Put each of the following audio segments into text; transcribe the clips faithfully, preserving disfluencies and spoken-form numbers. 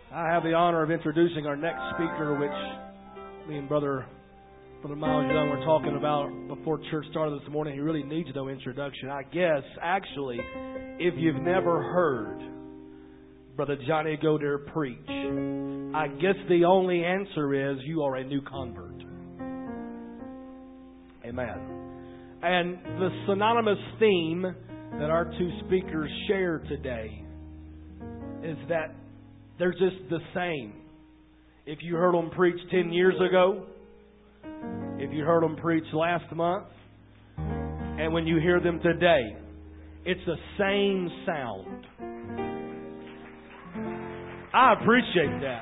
I have the honor of introducing our next speaker, which me and Brother Brother Miles Young were talking about before church started this morning. He really needs no introduction. I guess, actually, if you've never heard Brother Johnny Goder preach, I guess the only answer is you are a new convert. Amen. And the synonymous theme that our two speakers share today is that they're just the same. If you heard them preach ten years ago, if you heard them preach last month, and when you hear them today, it's the same sound. I appreciate that.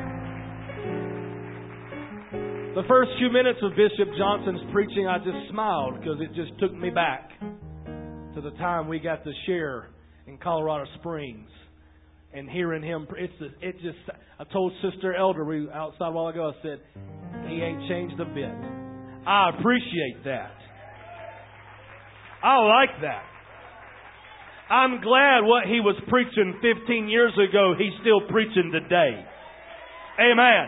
The first few minutes of Bishop Johnson's preaching, I just smiled because it just took me back to the time we got to share in Colorado Springs. And hearing him, it's it just. I told Sister Elder we outside a while ago. I said he ain't changed a bit. I appreciate that. I like that. I'm glad what he was preaching fifteen years ago, he's still preaching today. Amen.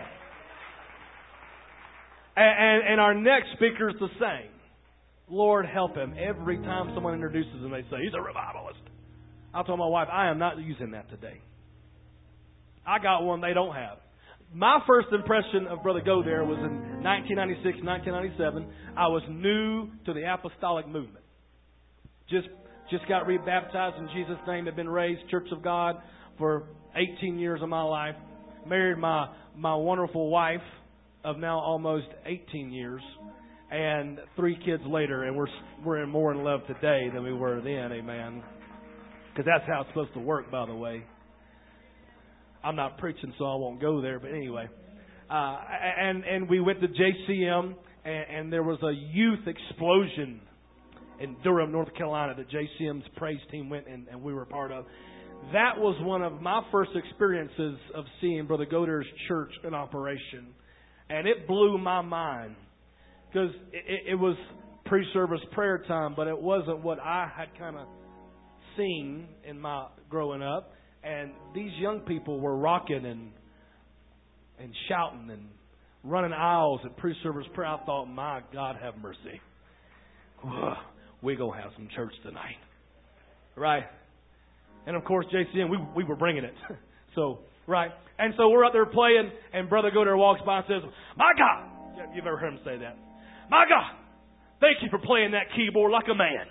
And, and, and our next speaker is the same. Lord help him. Every time someone introduces him, they say he's a revivalist. I told my wife, I am not using that today. I got one they don't have. My first impression of Brother Goder was in nineteen ninety-six, nineteen ninety-seven. I was new to the apostolic movement. Just just got rebaptized in Jesus' name. Had been raised Church of God for eighteen years of my life. Married my my wonderful wife of now almost eighteen years, and three kids later, and we're we're more in love today than we were then. Amen. Because that's how it's supposed to work, by the way. I'm not preaching, so I won't go there. But anyway, uh, and and we went to J C M, and, and there was a youth explosion in Durham, North Carolina, that J C M's praise team went and, and we were part of. That was one of my first experiences of seeing Brother Goder's church in operation, and it blew my mind because it, it was pre-service prayer time, but it wasn't what I had kind of seen in my growing up. And these young people were rocking and and shouting and running aisles at pre-service prayer. I thought, my God, have mercy. We're going to have some church tonight. Right? And of course, J C M, we we were bringing it. So, right. And so we're out there playing, and Brother Goder walks by and says, my God. You've ever heard him say that? My God, thank you for playing that keyboard like a man.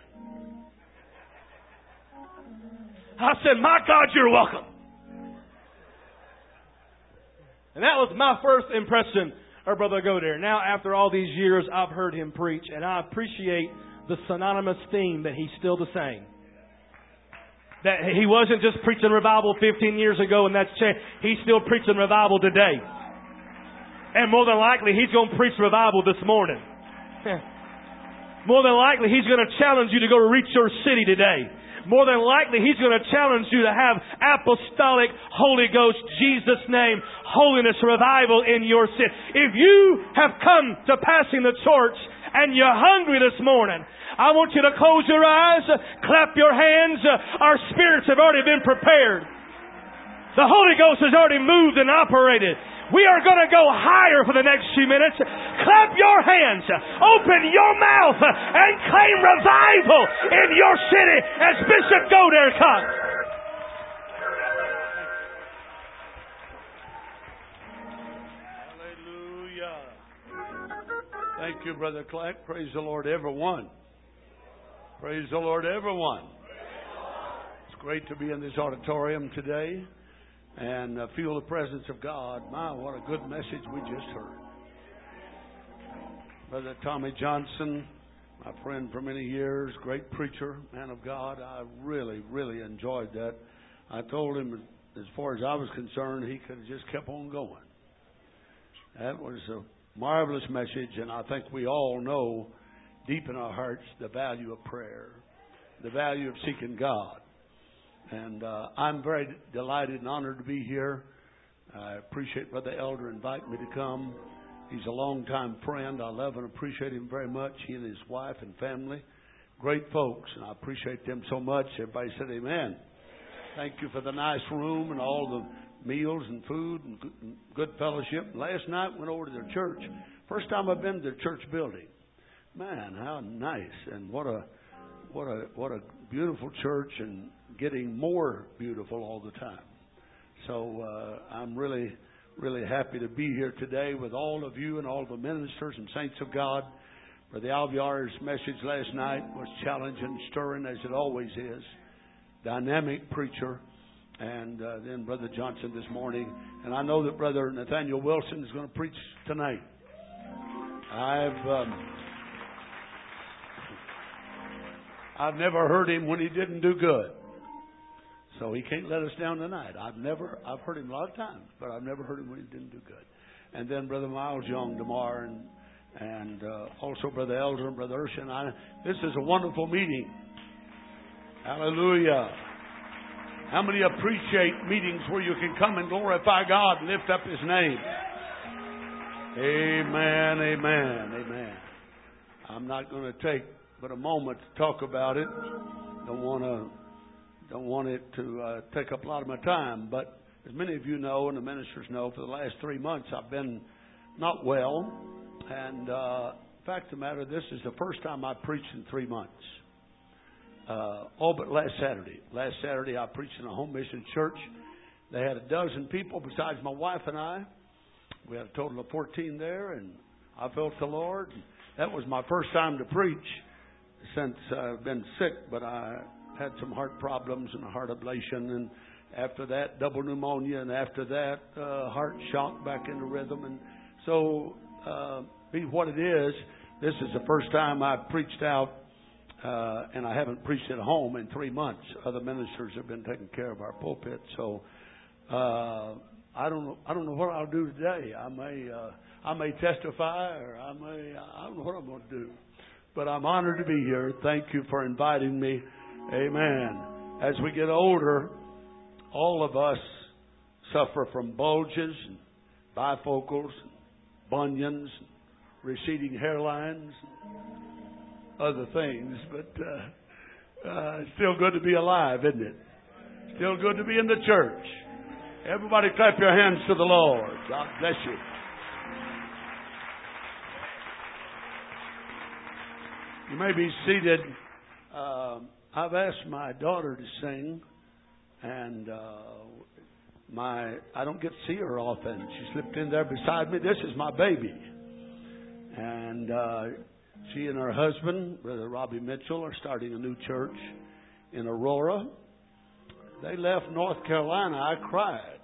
I said, my God, you're welcome. And that was my first impression of Brother Goder. Now, after all these years, I've heard him preach, and I appreciate the synonymous theme that he's still the same. That he wasn't just preaching revival fifteen years ago, and that's changed. He's still preaching revival today. And more than likely, he's going to preach revival this morning. More than likely, he's going to challenge you to go to reach your city today. More than likely, he's going to challenge you to have apostolic, Holy Ghost, Jesus' name, holiness, revival in your city. If you have come to passing the torch and you're hungry this morning, I want you to close your eyes, clap your hands. Our spirits have already been prepared. The Holy Ghost has already moved and operated. We are going to go higher for the next few minutes. Clap your hands. Open your mouth and claim revival in your city as Bishop Goder comes. Hallelujah. Thank you, Brother Clark. Praise the Lord, everyone. Praise the Lord, everyone. It's great to be in this auditorium today and uh, feel the presence of God. My, what a good message we just heard. Brother Tommy Johnson, my friend for many years, great preacher, man of God. I really, really enjoyed that. I told him, as far as I was concerned, he could have just kept on going. That was a marvelous message, and I think we all know deep in our hearts the value of prayer, the value of seeking God. And uh, I'm very delighted and honored to be here. I appreciate Brother Elder inviting me to come. He's a longtime friend. I love and appreciate him very much. He and his wife and family, great folks, and I appreciate them so much. Everybody said amen. Thank you for the nice room and all the meals and food and good fellowship. Last night went over to their church. First time I've been to their church building. Man, how nice, and what a what a what a beautiful church, and getting more beautiful all the time. So uh, I'm really really happy to be here today with all of you and all the ministers and saints of God. Brother Alviar's message last night was challenging, stirring, as it always is. Dynamic preacher. And uh, then Brother Johnson this morning. And I know that Brother Nathaniel Wilson is going to preach tonight. I've um, I've never heard him when he didn't do good. So he can't let us down tonight. I've never I've heard him a lot of times, but I've never heard him when he didn't do good. And then Brother Miles Young tomorrow, and and uh, also Brother Elder and Brother Urshan. I, this is a wonderful meeting. Hallelujah. How many appreciate meetings where you can come and glorify God and lift up His name? Amen, amen, amen. I'm not going to take but a moment to talk about it. Don't want to, don't want it to uh, take up a lot of my time. But as many of you know, and the ministers know, for the last three months I've been not well. And uh, fact of the matter, this is the first time I preached in three months. Uh, all but last Saturday. Last Saturday I preached in a home mission church. They had a dozen people besides my wife and I. We had a total of fourteen there, and I felt the Lord. That was my first time to preach since I've been sick, but I had some heart problems and a heart ablation, and after that double pneumonia, and after that uh, heart shock back into rhythm. And so uh, be what it is, this is the first time I've preached out. Uh, and I haven't preached at home in three months. Other ministers have been taking care of our pulpit, so uh, I don't know. I don't know what I'll do today. I may, uh, I may testify, or I may. I don't know what I'm going to do. But I'm honored to be here. Thank you for inviting me. Amen. As we get older, all of us suffer from bulges, and bifocals, and bunions, and receding hairlines. Other things, but uh, uh, it's still good to be alive, isn't it? Still good to be in the church. Everybody clap your hands to the Lord. God bless you. You may be seated. Uh, I've asked my daughter to sing, and uh, my I don't get to see her often. She slipped in there beside me. This is my baby, and uh, she and her husband, Brother Robbie Mitchell, are starting a new church in Aurora. They left North Carolina. I cried.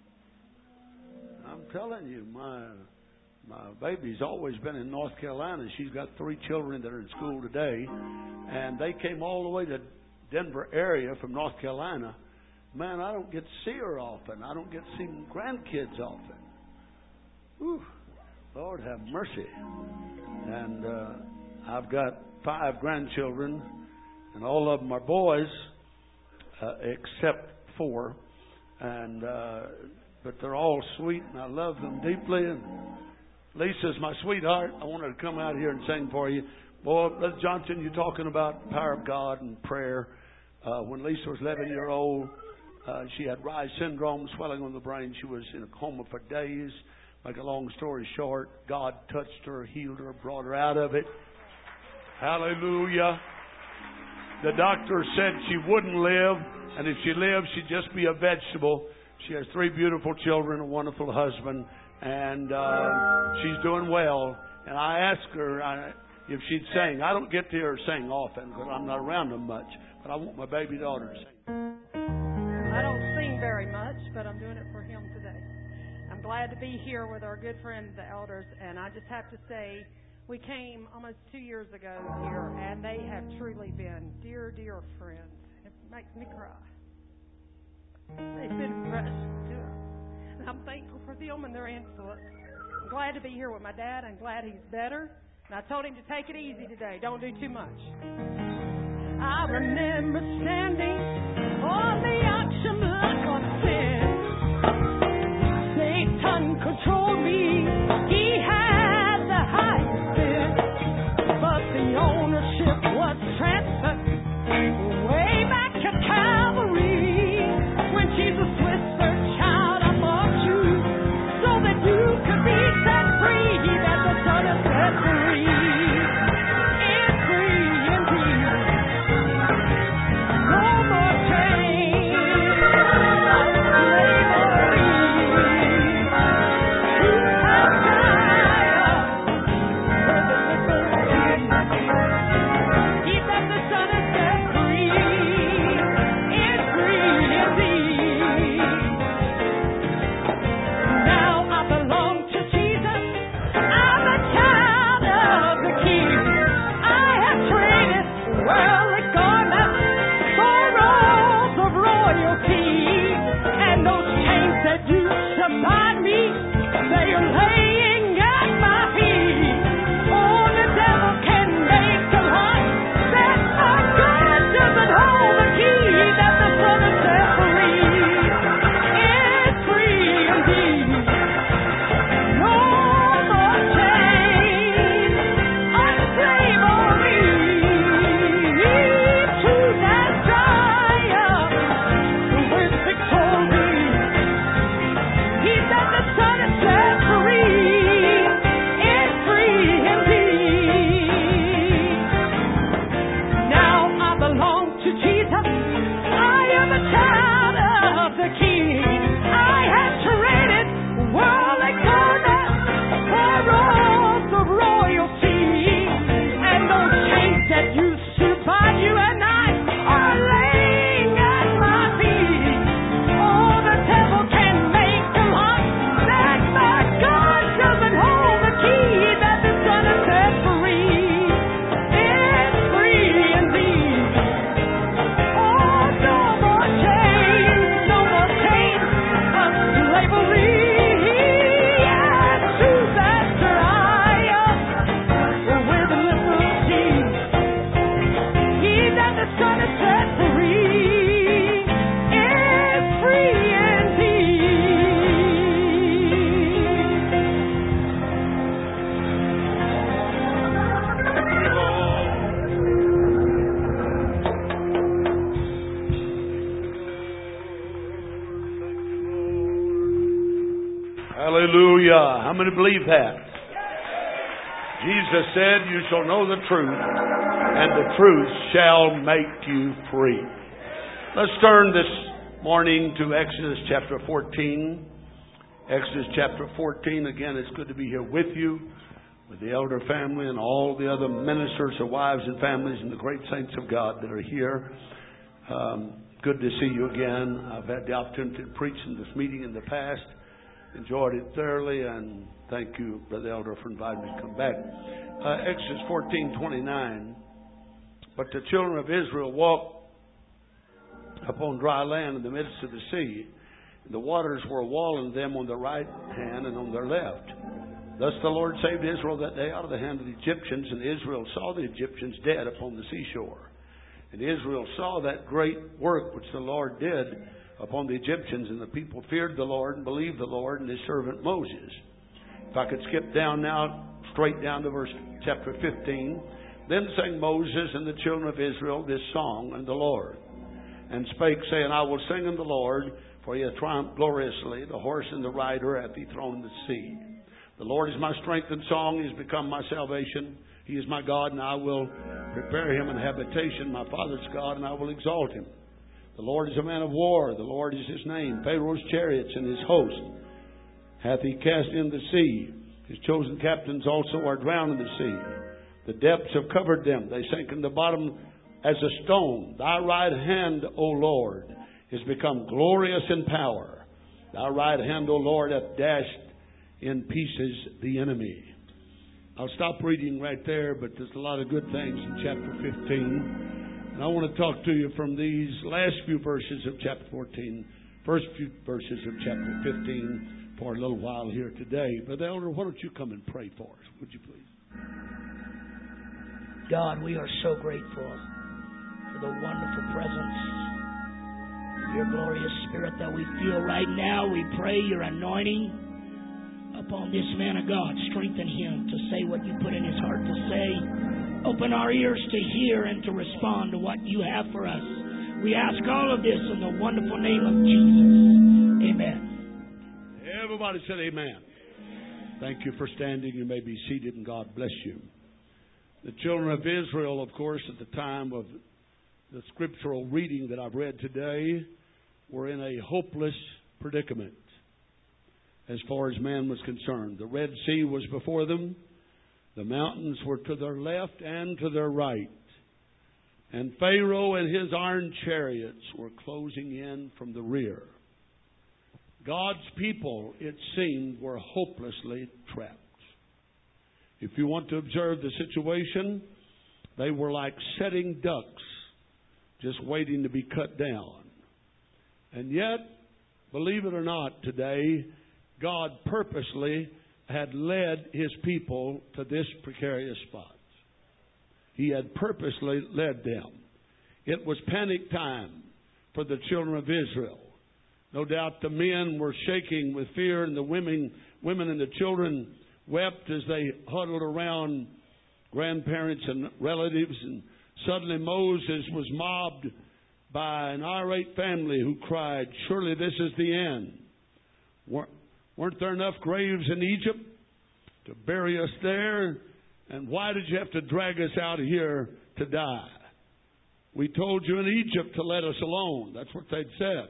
I'm telling you, my my baby's always been in North Carolina. She's got three children that are in school today, and they came all the way to Denver area from North Carolina. Man, I don't get to see her often. I don't get to see grandkids often. Whew. Lord have mercy. And uh, I've got five grandchildren, and all of them are boys, uh, except four. And uh, but they're all sweet, and I love them deeply. And Lisa's my sweetheart. I want her to come out here and sing for you. Boy, Brother Johnson, you're talking about the power of God and prayer. Uh, when Lisa was eleven years old, uh, she had Reye syndrome, swelling on the brain. She was in a coma for days. Make a long story short, God touched her, healed her, brought her out of it. Hallelujah. The doctor said she wouldn't live, and if she lived, she'd just be a vegetable. She has three beautiful children, a wonderful husband, and uh, she's doing well. And I asked her I, if she'd sing. I don't get to hear her sing often because I'm not around them much, but I want my baby daughter to sing. I don't sing very much, but I'm doing it for him today. I'm glad to be here with our good friends, the elders, and I just have to say, we came almost two years ago here, and they have truly been dear, dear friends. It makes me cry. They've been precious to us, and I'm thankful for them and their influence. I'm glad to be here with my dad. I'm glad he's better, and I told him to take it easy today. Don't do too much. I remember standing on the auction block of sin. Satan controlled me. He had the highest bid, but the ownership was transferred way back to Calvary when Jesus was the child of Hallelujah. How many believe that? Jesus said, you shall know the truth, and the truth shall make you free. Let's turn this morning to Exodus chapter fourteen. Exodus chapter fourteen. Again, it's good to be here with you, with the elder family and all the other ministers, the wives and families, and the great saints of God that are here. Um, good to see you again. I've had the opportunity to preach in this meeting in the past. Enjoyed it thoroughly, and thank you, Brother Elder, for inviting me to come back. Uh, Exodus fourteen twenty-nine. But the children of Israel walked upon dry land in the midst of the sea. The waters were a wall in them on their right hand and on their left. Thus the Lord saved Israel that day out of the hand of the Egyptians, and Israel saw the Egyptians dead upon the seashore. And Israel saw that great work which the Lord did upon the Egyptians, and the people feared the Lord and believed the Lord and His servant Moses. If I could skip down now, straight down to verse chapter fifteen. Then sang Moses and the children of Israel this song unto the Lord, and spake, saying, I will sing unto the Lord, for He hath triumphed gloriously. The horse and the rider hath He thrown in the sea. The Lord is my strength and song. He has become my salvation. He is my God, and I will prepare Him an habitation, my father's God, and I will exalt Him. The Lord is a man of war. The Lord is His name. Pharaoh's chariots and his host hath He cast in the sea. His chosen captains also are drowned in the sea. The depths have covered them. They sank in the bottom as a stone. Thy right hand, O Lord, is become glorious in power. Thy right hand, O Lord, hath dashed in pieces the enemy. I'll stop reading right there, but there's a lot of good things in chapter fifteen. And I want to talk to you from these last few verses of chapter fourteen, first few verses of chapter fifteen, for a little while here today. But Elder, why don't you come and pray for us, would you please? God, we are so grateful for the wonderful presence of your glorious Spirit that we feel right now. We pray your anointing upon this man of God. Strengthen him to say what you put in his heart to say. Open our ears to hear and to respond to what you have for us. We ask all of this in the wonderful name of Jesus. Amen. Everybody said amen. Thank you for standing. You may be seated, and God bless you. The children of Israel, of course, at the time of the scriptural reading that I've read today, were in a hopeless predicament as far as man was concerned. The Red Sea was before them. The mountains were to their left and to their right. And Pharaoh and his iron chariots were closing in from the rear. God's people, it seemed, were hopelessly trapped. If you want to observe the situation, they were like setting ducks, just waiting to be cut down. And yet, believe it or not, today, God purposely had led His people to this precarious spot. He had purposely led them. It was panic time for the children of Israel. No doubt the men were shaking with fear, and the women, women and the children wept as they huddled around grandparents and relatives. And suddenly Moses was mobbed by an irate family who cried, "Surely this is the end. Weren't there enough graves in Egypt to bury us there? And why did you have to drag us out here to die? We told you in Egypt to let us alone." That's what they'd said.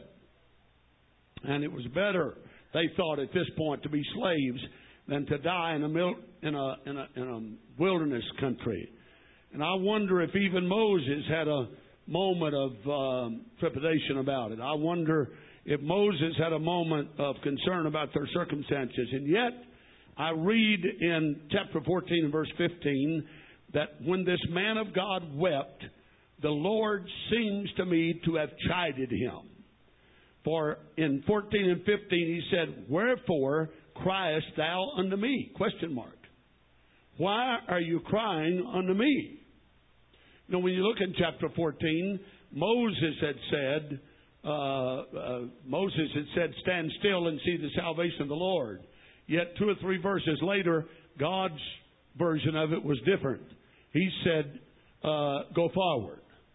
And it was better, they thought at this point, to be slaves than to die in a, mil- in a, in a, in a wilderness country. And I wonder if even Moses had a moment of um, trepidation about it. I wonder if Moses had a moment of concern about their circumstances. And yet, I read in chapter fourteen and verse fifteen that when this man of God wept, the Lord seems to me to have chided him. For in fourteen and fifteen he said, "Wherefore criest thou unto me?" Question mark. Why are you crying unto me? You know, when you look in chapter fourteen, Moses had said, uh, uh, Moses had said, "Stand still and see the salvation of the Lord." Yet two or three verses later, God's version of it was different. He said, uh, "Go forward."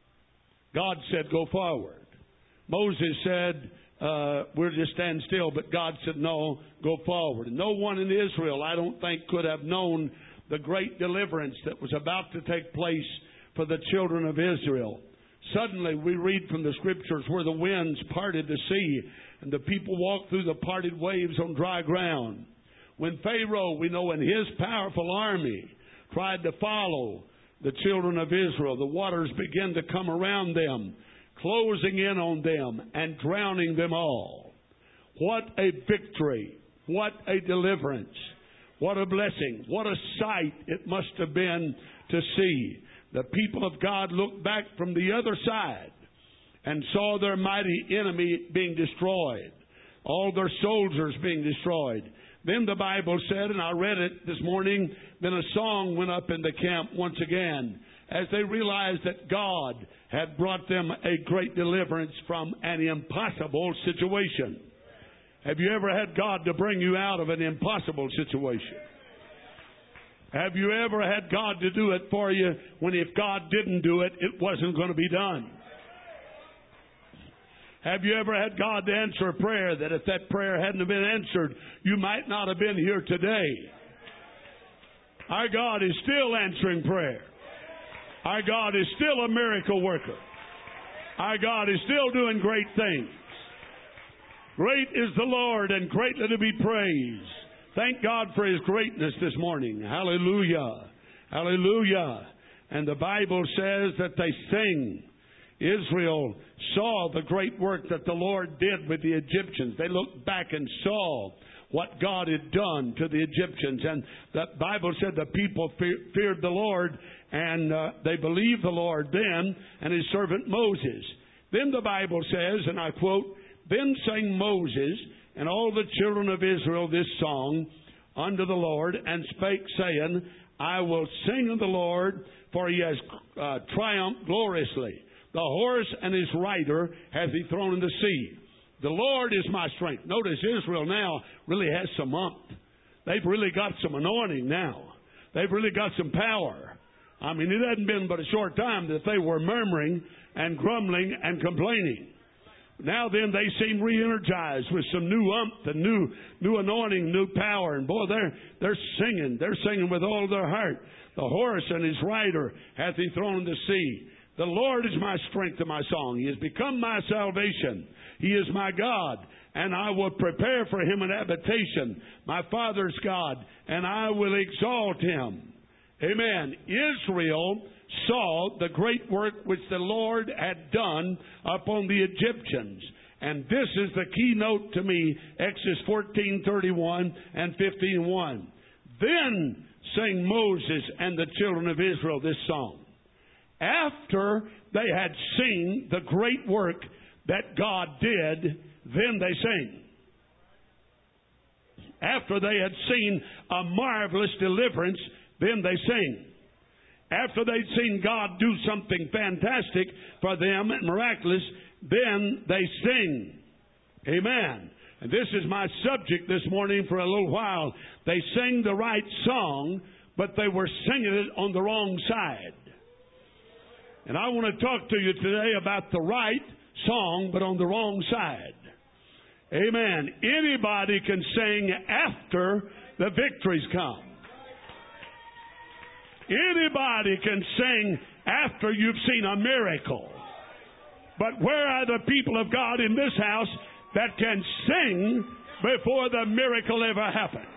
God said, "Go forward." Moses said, uh, "We'll just stand still." But God said, "No, go forward." And no one in Israel, I don't think, could have known the great deliverance that was about to take place for the children of Israel. Suddenly, we read from the Scriptures where the winds parted the sea and the people walked through the parted waves on dry ground. When Pharaoh, we know, in his powerful army tried to follow the children of Israel, the waters began to come around them, closing in on them and drowning them all. What a victory! What a deliverance! What a blessing! What a sight it must have been to see. The people of God looked back from the other side and saw their mighty enemy being destroyed, all their soldiers being destroyed. Then the Bible said, and I read it this morning, then a song went up in the camp once again as they realized that God had brought them a great deliverance from an impossible situation. Have you ever had God to bring you out of an impossible situation? Have you ever had God to do it for you when if God didn't do it, it wasn't going to be done? Have you ever had God to answer a prayer that if that prayer hadn't been answered, you might not have been here today? Our God is still answering prayer. Our God is still a miracle worker. Our God is still doing great things. Great is the Lord and greatly to be praised. Thank God for His greatness this morning. Hallelujah. Hallelujah. And the Bible says that they sing. Israel saw the great work that the Lord did with the Egyptians. They looked back and saw what God had done to the Egyptians. And the Bible said the people fe- feared the Lord, and uh, they believed the Lord then and His servant Moses. Then the Bible says, and I quote, "Then sang Moses and all the children of Israel this song unto the Lord, and spake, saying, I will sing unto the Lord, for He has uh, triumphed gloriously. The horse and his rider hath He thrown in the sea. The Lord is my strength." Notice Israel now really has some umph. They've really got some anointing now. They've really got some power. I mean, it hadn't been but a short time that they were murmuring and grumbling and complaining. Now then, they seem re-energized with some new umph and new new anointing, new power. And boy, they're they're singing. They're singing with all their heart. The horse and his rider hath He thrown in the sea. The Lord is my strength and my song. He has become my salvation. He is my God, and I will prepare for Him an habitation, my Father's God, and I will exalt Him. Amen. Israel saw the great work which the Lord had done upon the Egyptians. And this is the keynote to me, Exodus fourteen thirty-one and fifteen one. Then sang Moses and the children of Israel this song. After they had seen the great work that God did, then they sang. After they had seen a marvelous deliverance, then they sing. After they'd seen God do something fantastic for them and miraculous, then they sing. Amen. And this is my subject this morning for a little while. They sang the right song, but they were singing it on the wrong side. And I want to talk to you today about the right song, but on the wrong side. Amen. Anybody can sing after the victories come. Anybody can sing after you've seen a miracle. But where are the people of God in this house that can sing before the miracle ever happens?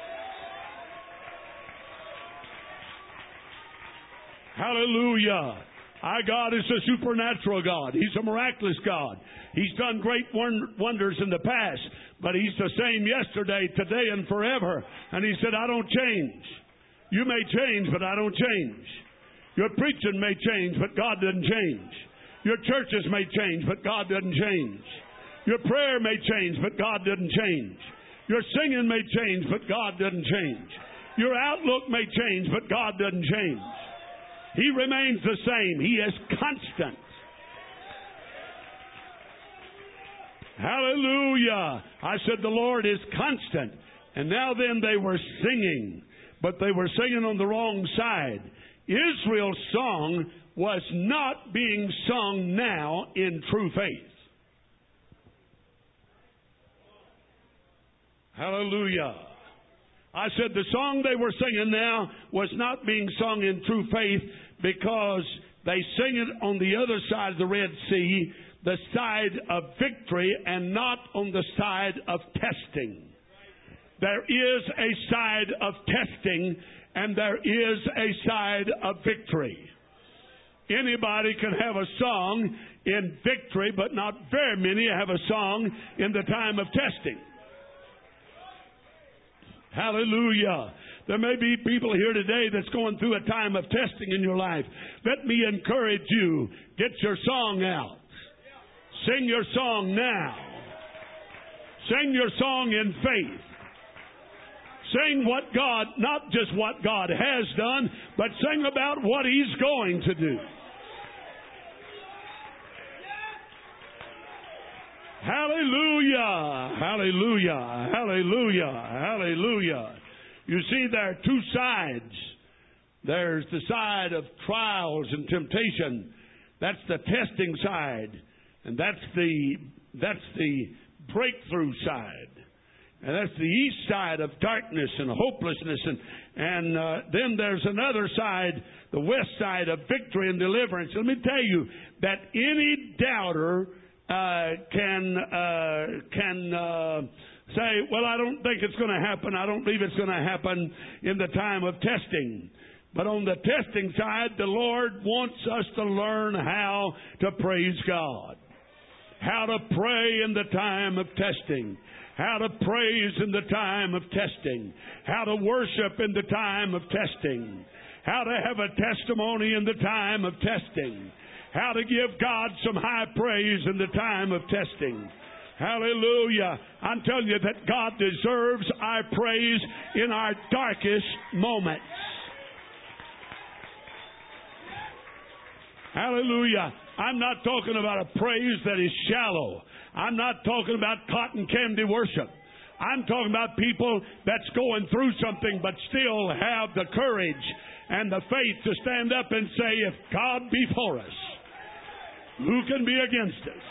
Hallelujah. Our God is a supernatural God. He's a miraculous God. He's done great wonders in the past, but He's the same yesterday, today, and forever. And He said, I don't change. You may change, but I don't change. Your preaching may change, but God doesn't change. Your churches may change, but God doesn't change. Your prayer may change, but God doesn't change. Your singing may change, but God doesn't change. Your outlook may change, but God doesn't change. He remains the same. He is constant. Hallelujah. I said the Lord is constant. And now then they were singing, but they were singing on the wrong side. Israel's song was not being sung now in true faith. Hallelujah. I said the song they were singing now was not being sung in true faith because they sing it on the other side of the Red Sea, the side of victory, and not on the side of testing. There is a side of testing and there is a side of victory. Anybody can have a song in victory, but not very many have a song in the time of testing. Hallelujah. There may be people here today that's going through a time of testing in your life. Let me encourage you. Get your song out. Sing your song now. Sing your song in faith. Sing what God, not just what God has done, but sing about what He's going to do. Hallelujah, hallelujah, hallelujah, hallelujah. You see, there are two sides. There's the side of trials and temptation. That's the testing side. And that's the, that's the breakthrough side. And that's the east side of darkness and hopelessness. And, and uh, then there's another side, the west side of victory and deliverance. Let me tell you that any doubter Uh, can uh, can uh, say, well, I don't think it's going to happen. I don't believe it's going to happen in the time of testing. But on the testing side, the Lord wants us to learn how to praise God, how to pray in the time of testing, how to praise in the time of testing, how to worship in the time of testing, how to have a testimony in the time of testing, how to give God some high praise in the time of testing. Hallelujah. I'm telling you that God deserves our praise in our darkest moments. Hallelujah. I'm not talking about a praise that is shallow. I'm not talking about cotton candy worship. I'm talking about people that's going through something but still have the courage and the faith to stand up and say, if God be for us, who can be against us?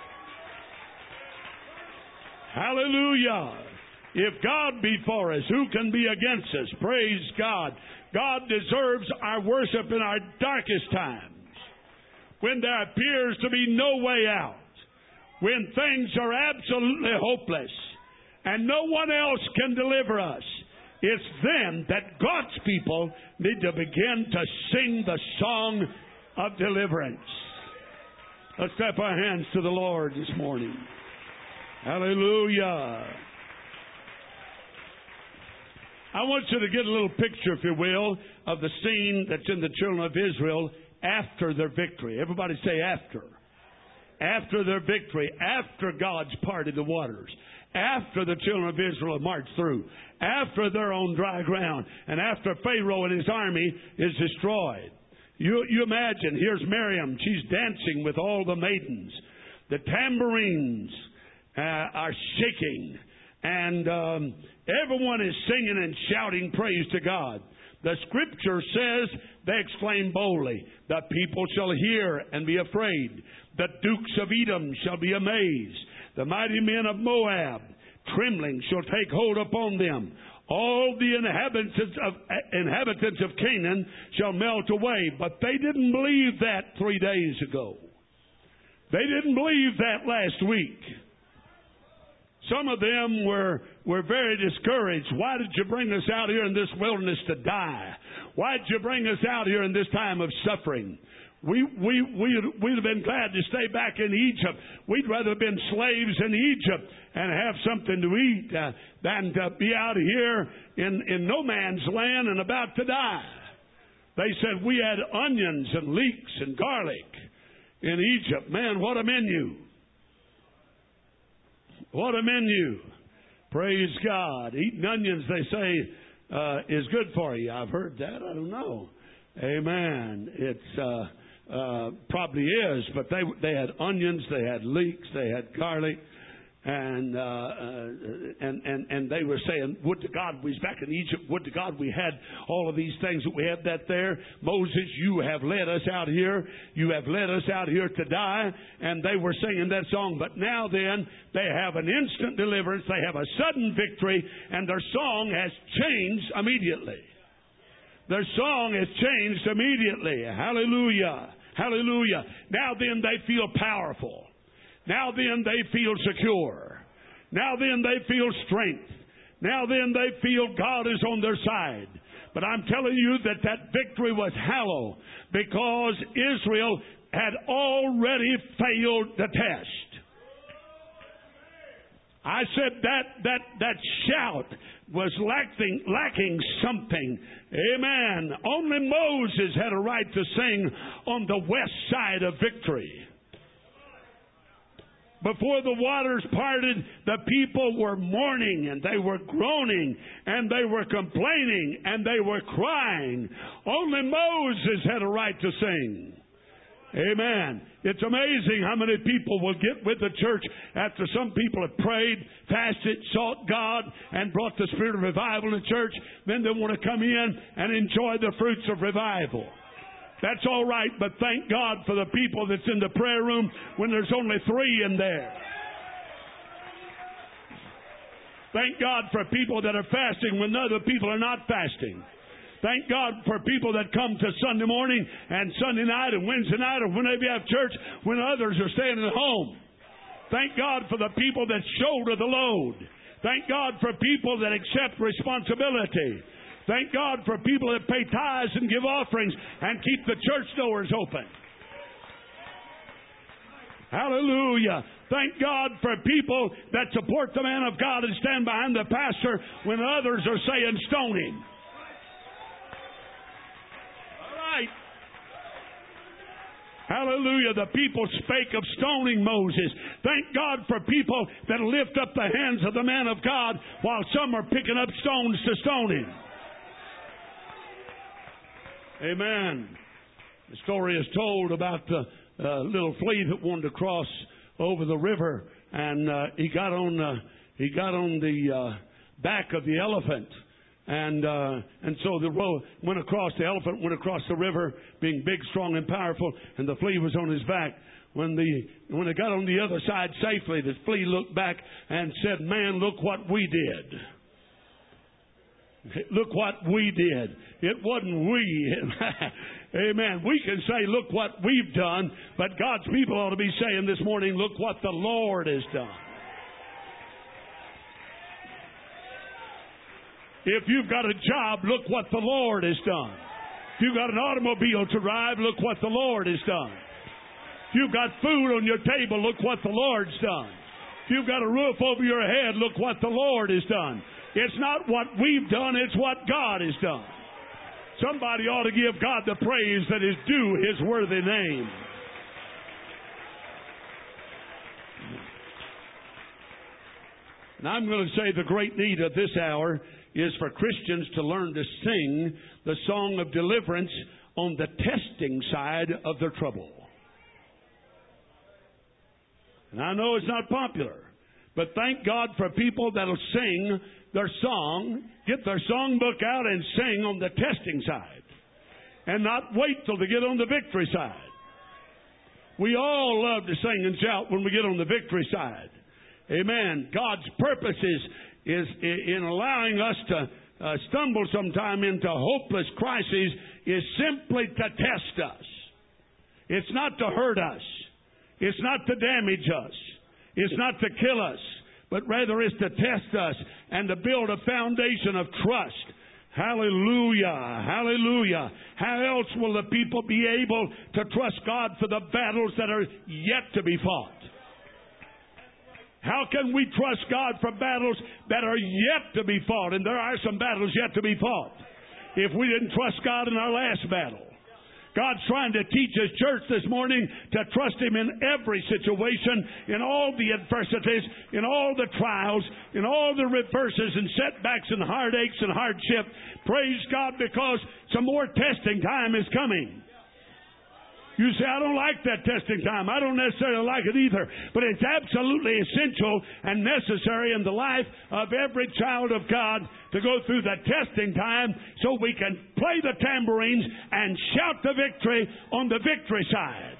Hallelujah. If God be for us, who can be against us? Praise God. God deserves our worship in our darkest times. When there appears to be no way out. When things are absolutely hopeless and no one else can deliver us. It's then that God's people need to begin to sing the song of deliverance. Let's clap our hands to the Lord this morning. Hallelujah. I want you to get a little picture, if you will, of the scene that's in the children of Israel after their victory. Everybody say after. After their victory, after God's parted the waters, after the children of Israel have marched through, after they're on dry ground, and after Pharaoh and his army is destroyed. You, you imagine, here's Miriam. She's dancing with all the maidens. The tambourines uh, are shaking, and um, everyone is singing and shouting praise to God. The Scripture says, they exclaim boldly, the people shall hear and be afraid. The dukes of Edom shall be amazed. The mighty men of Moab, trembling, shall take hold upon them. All the inhabitants of, inhabitants of Canaan shall melt away. But they didn't believe that three days ago. They didn't believe that last week. Some of them were, were very discouraged. Why did you bring us out here in this wilderness to die? Why did you bring us out here in this time of suffering? We, we, we'd, we'd have been glad to stay back in Egypt. We'd rather have been slaves in Egypt and have something to eat uh, than to be out here in, in no man's land and about to die. They said we had onions and leeks and garlic in Egypt. Man, what a menu. What a menu. Praise God. Eating onions, they say, uh, is good for you. I've heard that. I don't know. Amen. It's uh, uh, probably is, but they they had onions, they had leeks, they had garlic, and uh, uh, and and and they were saying, "Would to God we was back in Egypt. Would to God we had all of these things that we have that there. Moses, you have led us out here. You have led us out here to die." And they were singing that song. But now then, they have an instant deliverance. They have a sudden victory, and their song has changed immediately. Their song has changed immediately. Hallelujah. Hallelujah. Now then, they feel powerful. Now then, they feel secure. Now then, they feel strength. Now then, they feel God is on their side. But I'm telling you that that victory was hollow because Israel had already failed the test. I said that that that shout was lacking lacking something. Amen. Only Moses had a right to sing on the west side of victory. Before the waters parted, the people were mourning and they were groaning and they were complaining and they were crying. Only Moses had a right to sing. Amen. It's amazing how many people will get with the church after some people have prayed, fasted, sought God, and brought the spirit of revival in the church. Then they want to come in and enjoy the fruits of revival. That's all right, but thank God for the people that's in the prayer room when there's only three in there. Thank God for people that are fasting when other people are not fasting. Thank God for people that come to Sunday morning and Sunday night and Wednesday night or whenever you have church when others are staying at home. Thank God for the people that shoulder the load. Thank God for people that accept responsibility. Thank God for people that pay tithes and give offerings and keep the church doors open. Hallelujah. Thank God for people that support the man of God and stand behind the pastor when others are saying stone him. All right. Hallelujah. The people spake of stoning Moses. Thank God for people that lift up the hands of the man of God while some are picking up stones to stone him. Amen. The story is told about the uh, little flea that wanted to cross over the river, and uh, he got on uh, he got on the uh, back of the elephant, and uh, and so the road went across. The elephant went across the river, being big, strong, and powerful, and the flea was on his back. When the when it got on the other side safely, the flea looked back and said, "Man, look what we did." Look what we did. It wasn't we. Amen. We can say, look what we've done, but God's people ought to be saying this morning, look what the Lord has done. If you've got a job, look what the Lord has done. If you've got an automobile to drive, look what the Lord has done. If you've got food on your table, look what the Lord's done. If you've got a roof over your head, look what the Lord has done. It's not what we've done, it's what God has done. Somebody ought to give God the praise that is due His worthy name. And I'm going to say the great need of this hour is for Christians to learn to sing the song of deliverance on the testing side of their trouble. And I know it's not popular, but thank God for people that'll sing their song, get their songbook out and sing on the testing side, and not wait till they get on the victory side. We all love to sing and shout when we get on the victory side. Amen. God's purpose is, is in allowing us to uh, stumble sometime into hopeless crises is simply to test us. It's not to hurt us. It's not to damage us. It's not to kill us. But rather it's to test us and to build a foundation of trust. Hallelujah. Hallelujah. How else will the people be able to trust God for the battles that are yet to be fought? How can we trust God for battles that are yet to be fought? And there are some battles yet to be fought. If we didn't trust God in our last battle. God's trying to teach His church this morning to trust Him in every situation, in all the adversities, in all the trials, in all the reverses and setbacks and heartaches and hardship. Praise God, because some more testing time is coming. You say, I don't like that testing time. I don't necessarily like it either. But it's absolutely essential and necessary in the life of every child of God to go through the testing time so we can play the tambourines and shout the victory on the victory side.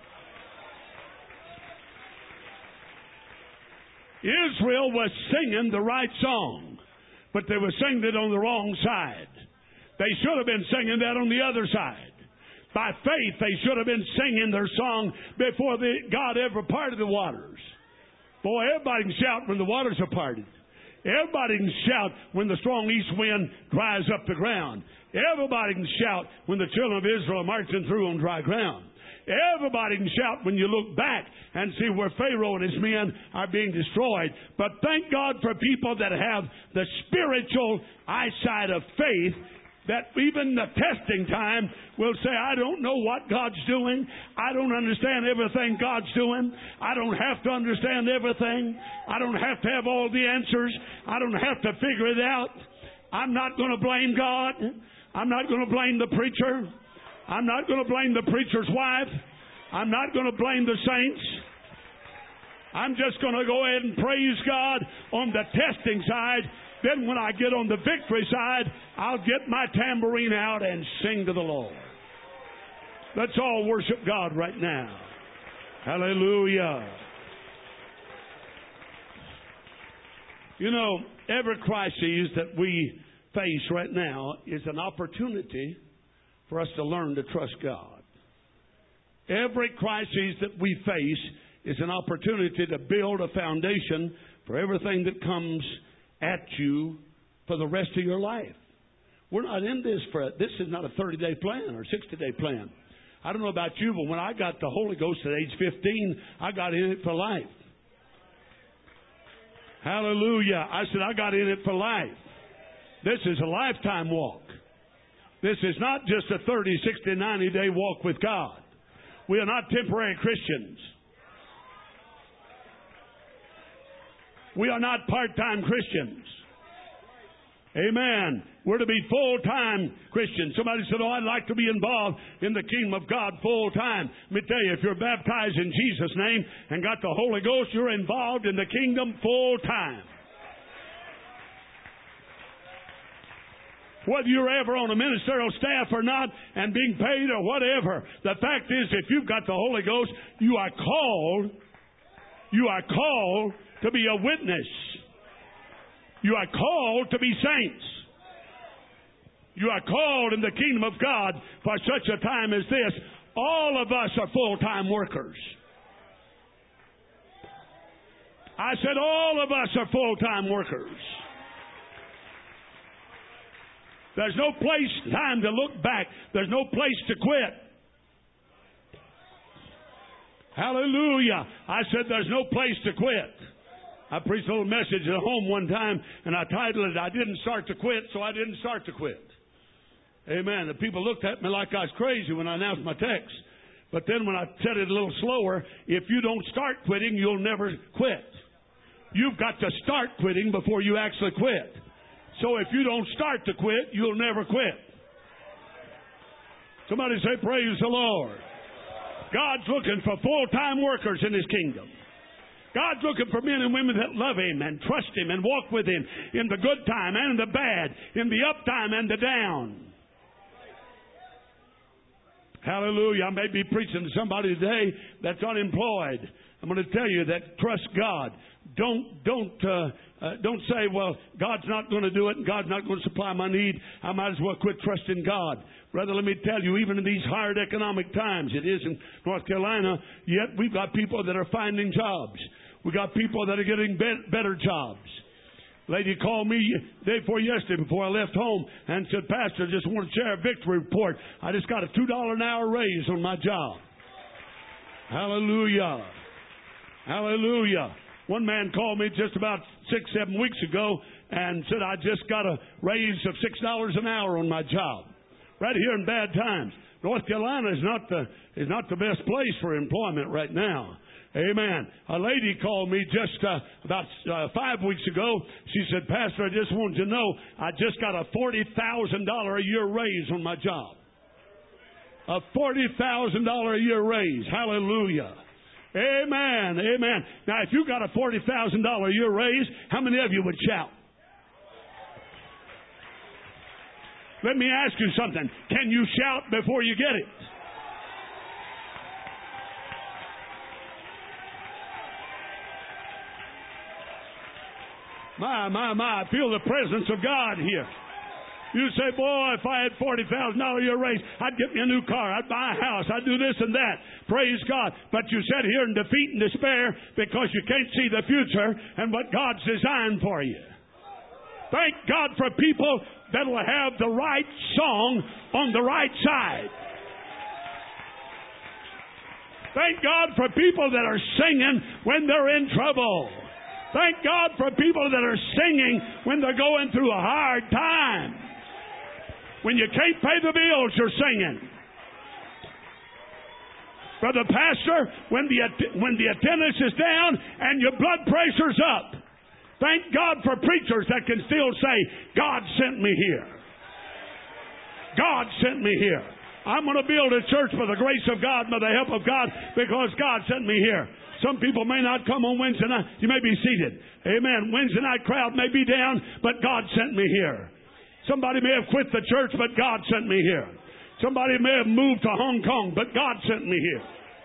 Israel was singing the right song, but they were singing it on the wrong side. They should have been singing that on the other side. By faith, they should have been singing their song before the, God ever parted the waters. Boy, everybody can shout when the waters are parted. Everybody can shout when the strong east wind dries up the ground. Everybody can shout when the children of Israel are marching through on dry ground. Everybody can shout when you look back and see where Pharaoh and his men are being destroyed. But thank God for people that have the spiritual eyesight of faith, that even the testing time will say, I don't know what God's doing. I don't understand everything God's doing. I don't have to understand everything. I don't have to have all the answers. I don't have to figure it out. I'm not going to blame God. I'm not going to blame the preacher. I'm not going to blame the preacher's wife. I'm not going to blame the saints. I'm just going to go ahead and praise God on the testing side. Then when I get on the victory side, I'll get my tambourine out and sing to the Lord. Let's all worship God right now. Hallelujah. You know, every crisis that we face right now is an opportunity for us to learn to trust God. Every crisis that we face is an opportunity to build a foundation for everything that comes at you for the rest of your life. We're not in this for, this is not a thirty-day plan or sixty-day plan. I don't know about you, but when I got the Holy Ghost at age fifteen, I got in it for life. Hallelujah. I said, I got in it for life. This is a lifetime walk. This is not just a thirty, sixty, ninety day walk with God. We are not temporary Christians. We are not part-time Christians. Amen. We're to be full-time Christians. Somebody said, oh, I'd like to be involved in the kingdom of God full-time. Let me tell you, if you're baptized in Jesus' name and got the Holy Ghost, you're involved in the kingdom full-time. Whether you're ever on a ministerial staff or not and being paid or whatever, the fact is, if you've got the Holy Ghost, you are called, you are called to be a witness. You are called to be saints. You are called in the kingdom of God for such a time as this. All of us are full-time workers. I said all of us are full-time workers. There's no place, time to look back. There's no place to quit. Hallelujah. I said there's no place to quit. I preached a little message at home one time, and I titled it, I didn't start to quit, so I didn't start to quit. Amen. The people looked at me like I was crazy when I announced my text. But then when I said it a little slower, if you don't start quitting, you'll never quit. You've got to start quitting before you actually quit. So if you don't start to quit, you'll never quit. Somebody say, praise the Lord. God's looking for full-time workers in His kingdom. God's looking for men and women that love Him and trust Him and walk with Him in the good time and the bad, in the up time and the down. Hallelujah. I may be preaching to somebody today that's unemployed. I'm going to tell you that trust God. Don't don't uh, uh, don't say, well, God's not going to do it and God's not going to supply my need. I might as well quit trusting God. Brother, let me tell you, even in these hard economic times, it is in North Carolina, yet we've got people that are finding jobs. We've got people that are getting be- better jobs. Lady called me day before yesterday before I left home and said, Pastor, I just want to share a victory report. I just got a two dollars an hour raise on my job. Hallelujah. Hallelujah. One man called me just about six, seven weeks ago and said, I just got a raise of six dollars an hour on my job. Right here in bad times. North Carolina is not the is not the best place for employment right now. Amen. A lady called me just uh, about uh, five weeks ago. She said, Pastor, I just wanted to know, I just got a forty thousand dollars a year raise on my job. A forty thousand dollars a year raise. Hallelujah. Amen. Amen. Now, if you got a forty thousand dollars a year raise, how many of you would shout? Let me ask you something. Can you shout before you get it? My, my, my, I feel the presence of God here. You say, boy, if I had forty thousand dollars a year raise, I'd get me a new car, I'd buy a house, I'd do this and that. Praise God. But you sit here in defeat and despair because you can't see the future and what God's designed for you. Thank God for people that will have the right song on the right side. Thank God for people that are singing when they're in trouble. Thank God for people that are singing when they're going through a hard time. When you can't pay the bills, you're singing. Brother Pastor, when the, when the attendance is down and your blood pressure's up, thank God for preachers that can still say, God sent me here. God sent me here. I'm going to build a church by the grace of God, by the help of God, because God sent me here. Some people may not come on Wednesday night. You may be seated. Amen. Wednesday night crowd may be down, but God sent me here. Somebody may have quit the church, but God sent me here. Somebody may have moved to Hong Kong, but God sent me here.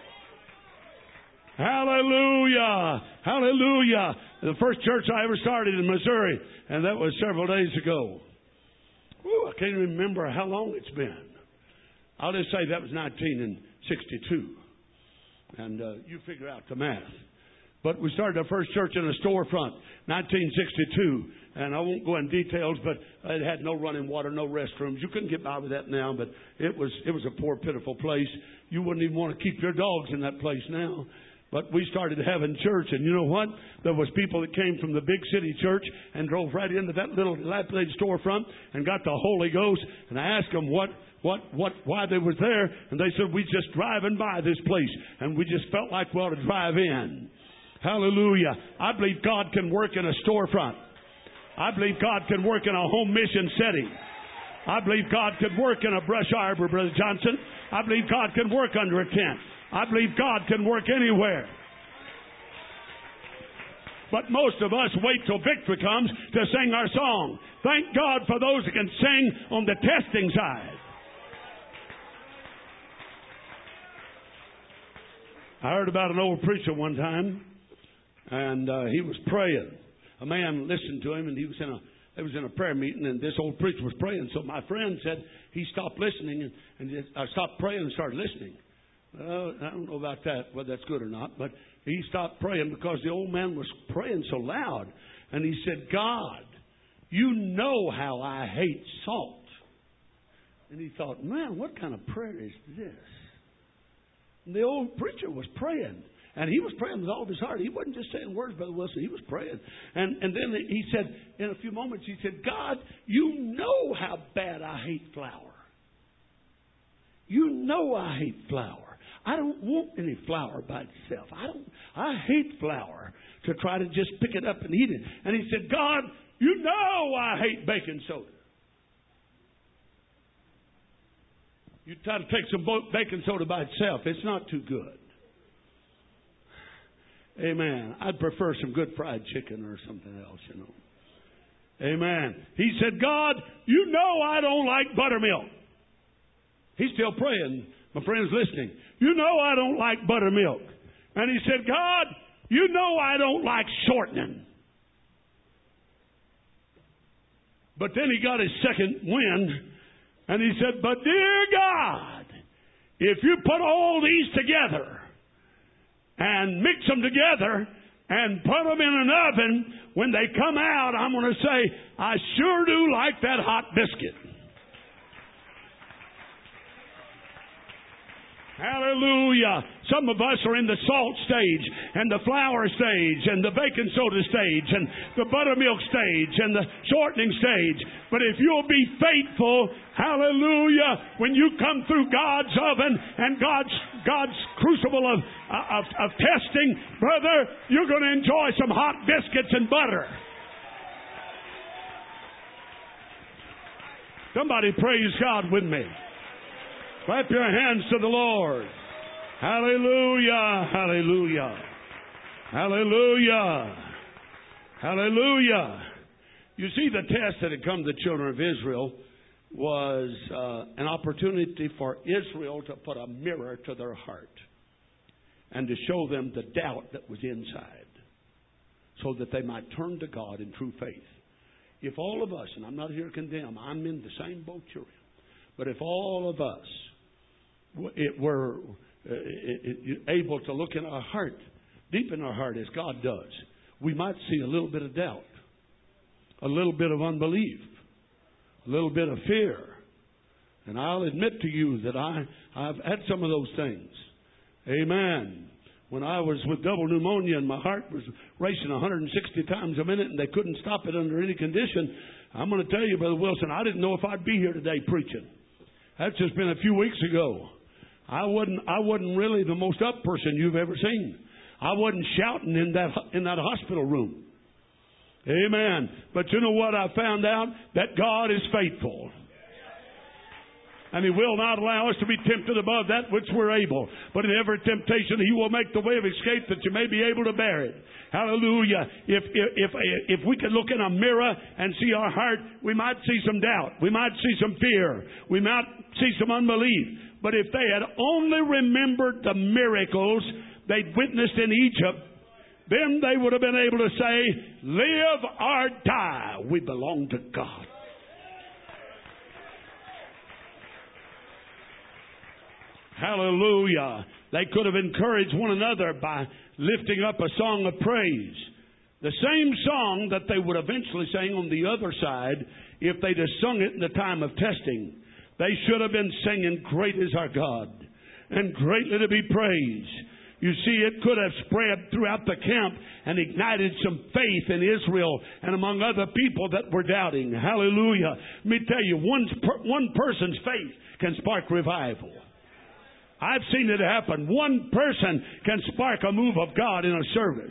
Hallelujah. Hallelujah. The first church I ever started in Missouri, and that was several days ago. Whew, I can't even remember how long it's been. I'll just say that was nineteen sixty-two. And uh, you figure out the math. But we started our first church in a storefront, nineteen sixty-two. And I won't go in details, but it had no running water, no restrooms. You couldn't get by with that now, but it was it was a poor, pitiful place. You wouldn't even want to keep your dogs in that place now. But we started having church, and you know what? There was people that came from the big city church and drove right into that little dilapidated storefront and got the Holy Ghost. And I asked them what, what, what, why they was there, and they said, we just driving by this place, and we just felt like we ought to drive in. Hallelujah. I believe God can work in a storefront. I believe God can work in a home mission setting. I believe God can work in a brush arbor, Brother Johnson. I believe God can work under a tent. I believe God can work anywhere. But most of us wait till victory comes to sing our song. Thank God for those that can sing on the testing side. I heard about an old preacher one time, and uh, he was praying. A man listened to him, and he was in a it was in a prayer meeting, and this old preacher was praying. So my friend said he stopped listening, and, and just, I stopped praying and started listening. Well, I don't know about that, whether that's good or not, but he stopped praying because the old man was praying so loud. And he said, God, you know how I hate salt. And he thought, man, what kind of prayer is this? And the old preacher was praying. And he was praying with all of his heart. He wasn't just saying words, Brother Wilson. He was praying. And, and then he said, in a few moments, he said, God, you know how bad I hate flour. You know I hate flour. I don't want any flour by itself. I don't. I hate flour to try to just pick it up and eat it. And he said, God, you know I hate baking soda. You try to take some baking soda by itself, it's not too good. Amen. I'd prefer some good fried chicken or something else, you know. Amen. He said, God, you know I don't like buttermilk. He's still praying. My friend's listening. You know I don't like buttermilk. And he said, God, you know I don't like shortening. But then he got his second wind. And he said, but dear God, if you put all these together and mix them together and put them in an oven, when they come out, I'm going to say, I sure do like that hot biscuit. Hallelujah. Some of us are in the salt stage and the flour stage and the baking soda stage and the buttermilk stage and the shortening stage. But if you'll be faithful, hallelujah, when you come through God's oven and God's God's crucible of, of, of testing, brother, you're going to enjoy some hot biscuits and butter. Somebody praise God with me. Clap your hands to the Lord. Hallelujah, hallelujah, hallelujah, hallelujah. You see, the test that had come to the children of Israel was uh, an opportunity for Israel to put a mirror to their heart and to show them the doubt that was inside so that they might turn to God in true faith. If all of us, and I'm not here to condemn, I'm in the same boat you're in, but if all of us it were uh, it, it, able to look in our heart, deep in our heart as God does, we might see a little bit of doubt, a little bit of unbelief, a little bit of fear. And I'll admit to you that I, I've had some of those things. Amen. When I was with double pneumonia and my heart was racing one hundred sixty times a minute and they couldn't stop it under any condition, I'm going to tell you, Brother Wilson, I didn't know if I'd be here today preaching. That's just been a few weeks ago. I wasn't I wasn't really the most up person you've ever seen. I wasn't shouting in that in that hospital room. Amen. But you know what I found out? That God is faithful. And He will not allow us to be tempted above that which we're able. But in every temptation, He will make the way of escape that you may be able to bear it. Hallelujah. If, if, if, if we could look in a mirror and see our heart, we might see some doubt. We might see some fear. We might see some unbelief. But if they had only remembered the miracles they'd witnessed in Egypt, then they would have been able to say, live or die, we belong to God. Hallelujah. They could have encouraged one another by lifting up a song of praise. The same song that they would eventually sing on the other side if they'd have sung it in the time of testing. They should have been singing, great is our God, and greatly to be praised. You see, it could have spread throughout the camp and ignited some faith in Israel and among other people that were doubting. Hallelujah. Let me tell you, one, one person's faith can spark revival. I've seen it happen. One person can spark a move of God in a service.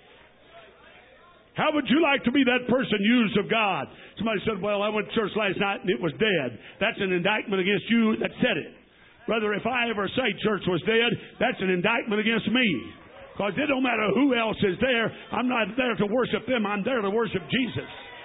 How would you like to be that person used of God? Somebody said, well, I went to church last night and it was dead. That's an indictment against you that said it. Brother, if I ever say church was dead, that's an indictment against me. Because it don't matter who else is there. I'm not there to worship them. I'm there to worship Jesus.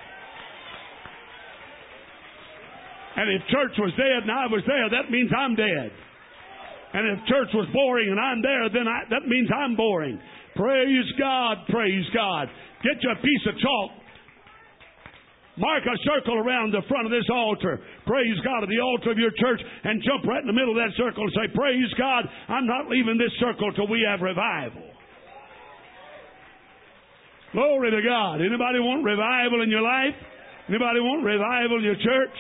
And if church was dead and I was there, that means I'm dead. And if church was boring and I'm there, then I, that means I'm boring. Praise God, praise God. Get you a piece of chalk. Mark a circle around the front of this altar. Praise God, at the altar of your church, and jump right in the middle of that circle and say, praise God, I'm not leaving this circle till we have revival. Glory to God. Anybody want revival in your life? Anybody want revival in your church?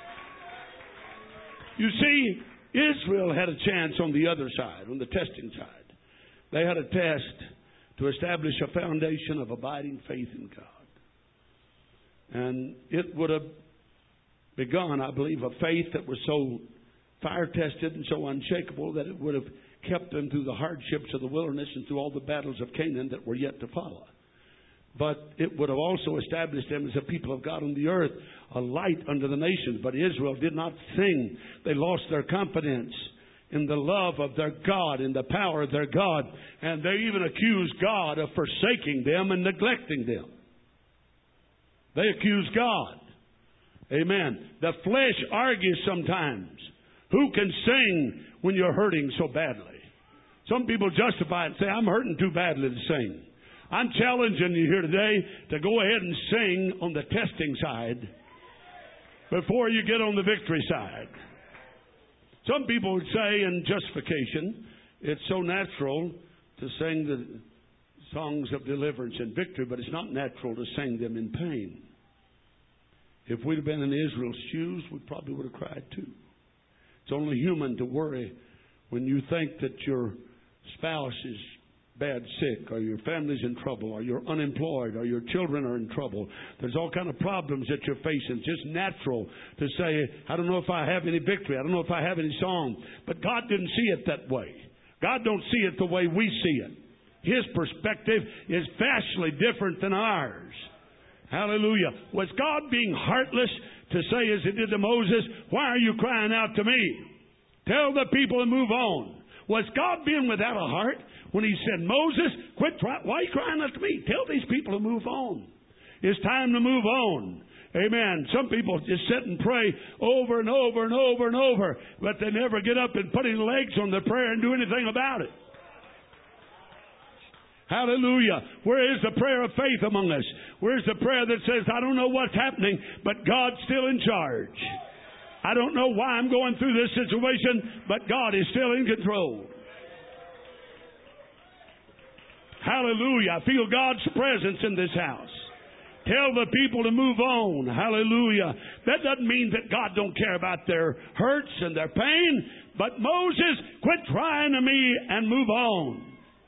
You see, Israel had a chance on the other side, on the testing side. They had a test to establish a foundation of abiding faith in God. And it would have begun, I believe, a faith that was so fire-tested and so unshakable that it would have kept them through the hardships of the wilderness and through all the battles of Canaan that were yet to follow. but it would have also established them as a people of God on the earth, a light unto the nations. But Israel did not sing. They lost their confidence in the love of their God, in the power of their God. And they even accused God of forsaking them and neglecting them. They accused God. Amen. The flesh argues sometimes. Who can sing when you're hurting so badly? Some people justify it and say, I'm hurting too badly to sing. I'm challenging you here today to go ahead and sing on the testing side before you get on the victory side. Some people would say in justification, it's so natural to sing the songs of deliverance and victory, but it's not natural to sing them in pain. If we'd have been in Israel's shoes, we probably would have cried too. It's only human to worry when you think that your spouse is bad sick, or your family's in trouble, or you're unemployed, or your children are in trouble. There's all kind of problems that you're facing. It's just natural to say, I don't know if I have any victory. I don't know if I have any song. But God didn't see it that way. God don't see it the way we see it. His perspective is vastly different than ours. Hallelujah. Was God being heartless to say as he did to Moses, why are you crying out to me? Tell the people to move on. Was God being without a heart when he said, Moses, quit trying, why are you crying out to me? Tell these people to move on. It's time to move on. Amen. Some people just sit and pray over and over and over and over, but they never get up and put any legs on their prayer and do anything about it. Hallelujah. Where is the prayer of faith among us? Where's the prayer that says, I don't know what's happening, but God's still in charge. I don't know why I'm going through this situation, but God is still in control. Hallelujah. I feel God's presence in this house. Tell the people to move on. Hallelujah. That doesn't mean that God don't care about their hurts and their pain, but Moses, quit trying to me and move on.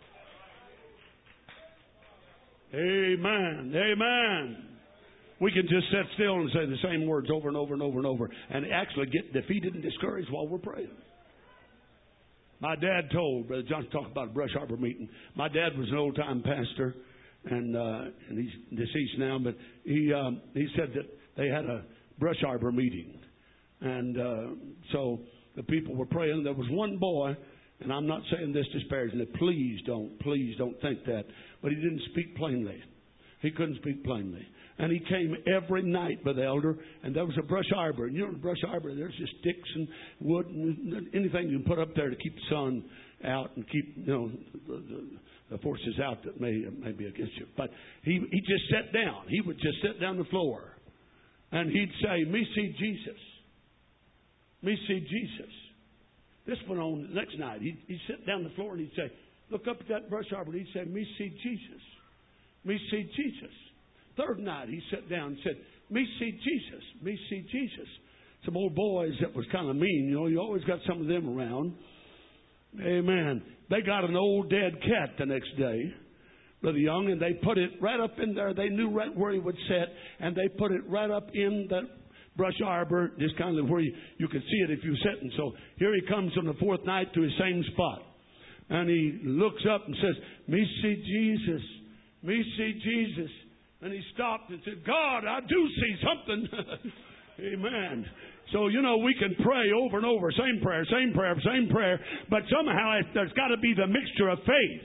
Amen. Amen. We can just sit still and say the same words over and over and over and over and actually get defeated and discouraged while we're praying. My dad told, Brother Johnson talked about a Brush Arbor meeting. My dad was an old-time pastor, and uh, and he's deceased now, but he um, he said that they had a Brush Arbor meeting. And uh, so the people were praying. There was one boy, and I'm not saying this disparagingly. Please don't, please don't think that. But he didn't speak plainly. He couldn't speak plainly. And he came every night with the elder, and there was a brush arbor. And you know, the brush arbor, there's just sticks and wood and anything you can put up there to keep the sun out and keep, you know, the, the, the forces out that may, may be against you. But he, he just sat down. He would just sit down on the floor. And he'd say, me see Jesus. Me see Jesus. This went on the next night. He'd, he'd sit down on the floor and he'd say, look up at that brush arbor. And he'd say, me see Jesus. Me see Jesus. Third night, he sat down and said, me see Jesus. Me see Jesus. Some old boys that was kind of mean. You know, you always got some of them around. Amen. They got an old dead cat the next day, Brother Young, and they put it right up in there. They knew right where he would sit, and they put it right up in that brush arbor, just kind of where you, you could see it if you were sitting. So here he comes on the fourth night to his same spot. And he looks up and says, me see Jesus. Me see Jesus. And he stopped and said, God, I do see something. Amen. So, you know, we can pray over and over, same prayer, same prayer, same prayer, but somehow there's got to be the mixture of faith.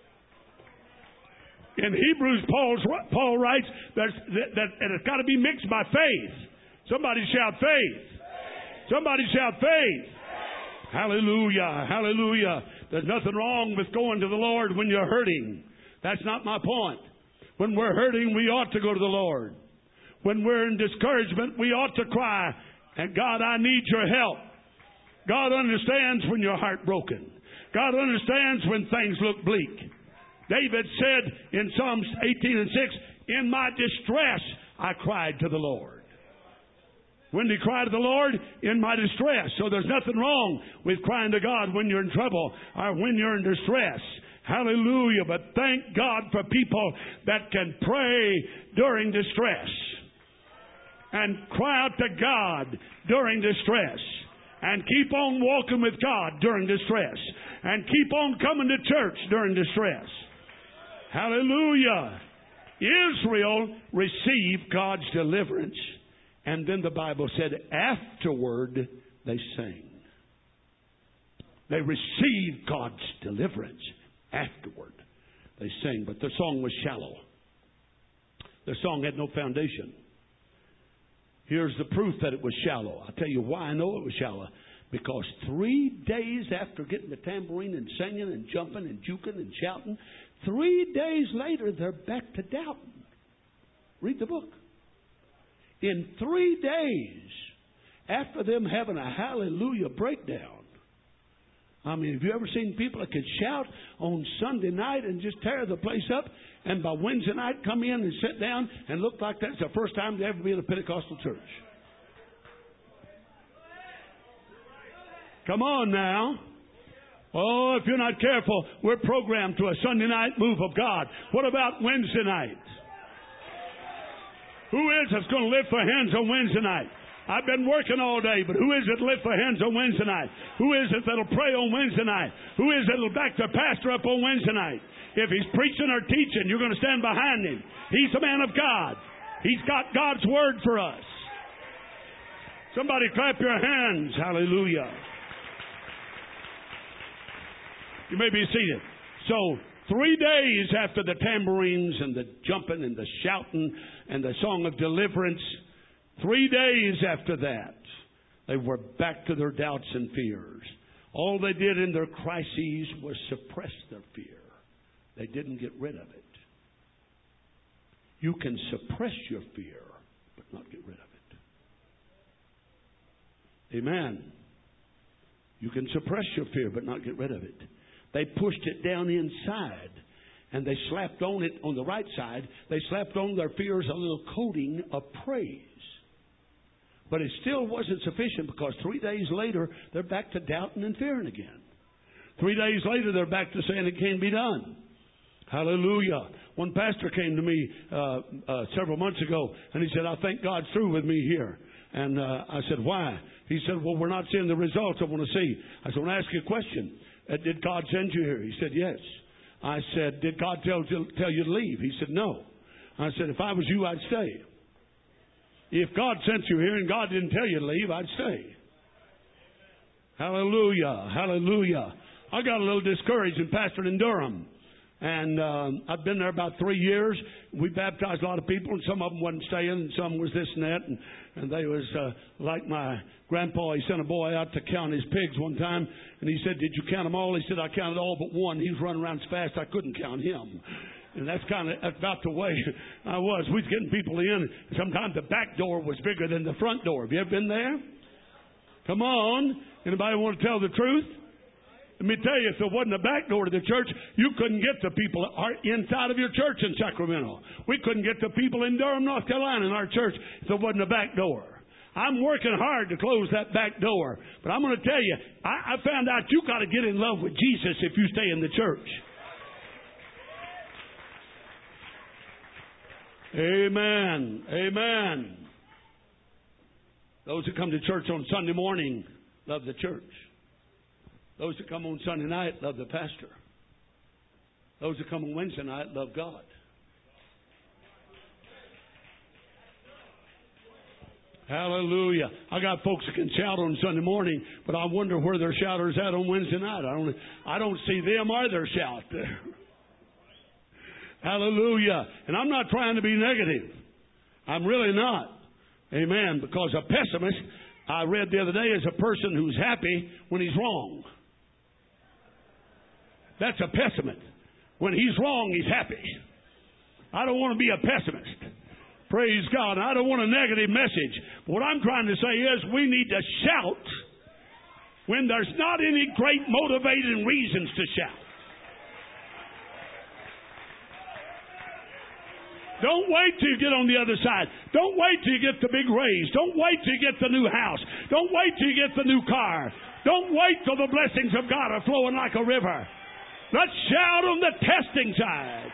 In Hebrews, Paul's, Paul writes there's, that, that it's got to be mixed by faith. Somebody shout faith. Somebody shout faith. Hallelujah. Hallelujah. There's nothing wrong with going to the Lord when you're hurting. That's not my point. When we're hurting, we ought to go to the Lord. When we're in discouragement, we ought to cry, and God, I need your help. God understands when you're heartbroken. God understands when things look bleak. David said in Psalms eighteen and six, in my distress, I cried to the Lord. When did he cry to the Lord? In my distress. So there's nothing wrong with crying to God when you're in trouble or when you're in distress. Hallelujah. But thank God for people that can pray during distress and cry out to God during distress and keep on walking with God during distress and keep on coming to church during distress. Hallelujah. Israel received God's deliverance, and then the Bible said afterward they sang. They received God's deliverance. Afterward they sang, but their song was shallow. Their song had no foundation. Here's the proof that it was shallow. I'll tell you why I know it was shallow. Because three days after getting the tambourine and singing and jumping and juking and shouting, three days later they're back to doubting. Read the book. In three days after them having a hallelujah breakdown. I mean, have you ever seen people that could shout on Sunday night and just tear the place up, and by Wednesday night come in and sit down and look like that's the first time they ever been in a Pentecostal church? Come on now. Oh, if you're not careful, we're programmed to a Sunday night move of God. What about Wednesday night? Who is that's going to lift their hands on Wednesday night? I've been working all day, but who is it lift their hands on Wednesday night? Who is it that'll pray on Wednesday night? Who is it that'll back their pastor up on Wednesday night? If he's preaching or teaching, you're going to stand behind him. He's a man of God. He's got God's word for us. Somebody clap your hands. Hallelujah. You may be seated. So, three days after the tambourines and the jumping and the shouting and the song of deliverance, three days after that, they were back to their doubts and fears. All they did in their crises was suppress their fear. They didn't get rid of it. You can suppress your fear, but not get rid of it. Amen. You can suppress your fear, but not get rid of it. They pushed it down inside, and they slapped on it on the right side. They slapped on their fears a little coating of praise. But it still wasn't sufficient, because three days later, they're back to doubting and fearing again. Three days later, they're back to saying it can't be done. Hallelujah. One pastor came to me uh, uh, several months ago, and he said, I think God's through with me here. And uh, I said, why? He said, well, we're not seeing the results I want to see. I said, I want to ask you a question. Uh, did God send you here? He said, yes. I said, did God tell, tell you to leave? He said, no. I said, if I was you, I'd stay. If God sent you here and God didn't tell you to leave, I'd stay. Hallelujah. Hallelujah. I got a little discouraged in pastoring in Durham. And um, I've been there about three years. We baptized a lot of people, and some of them wasn't staying, and some was this and that. And, and they was uh, like my grandpa. He sent a boy out to count his pigs one time, and he said, did you count them all? He said, I counted all but one. He was running around so fast I couldn't count him. And that's kind of about the way I was. We was getting people in. Sometimes the back door was bigger than the front door. Have you ever been there? Come on. Anybody want to tell the truth? Let me tell you, if there wasn't a back door to the church, you couldn't get the people inside of your church in Sacramento. We couldn't get the people in Durham, North Carolina in our church if there wasn't a back door. I'm working hard to close that back door. But I'm going to tell you, I, I found out you got to get in love with Jesus if you stay in the church. Amen. Amen. Those who come to church on Sunday morning love the church. Those that come on Sunday night love the pastor. Those that come on Wednesday night love God. Hallelujah. I got folks that can shout on Sunday morning, but I wonder where their shouter's at on Wednesday night. I don't, I don't see them or their shout there. Hallelujah. And I'm not trying to be negative. I'm really not. Amen. Because a pessimist, I read the other day, is a person who's happy when he's wrong. That's a pessimist. When he's wrong, he's happy. I don't want to be a pessimist. Praise God. I don't want a negative message. But what I'm trying to say is we need to shout when there's not any great motivating reasons to shout. Don't wait till you get on the other side. Don't wait till you get the big raise. Don't wait till you get the new house. Don't wait till you get the new car. Don't wait till the blessings of God are flowing like a river. Let's shout on the testing side.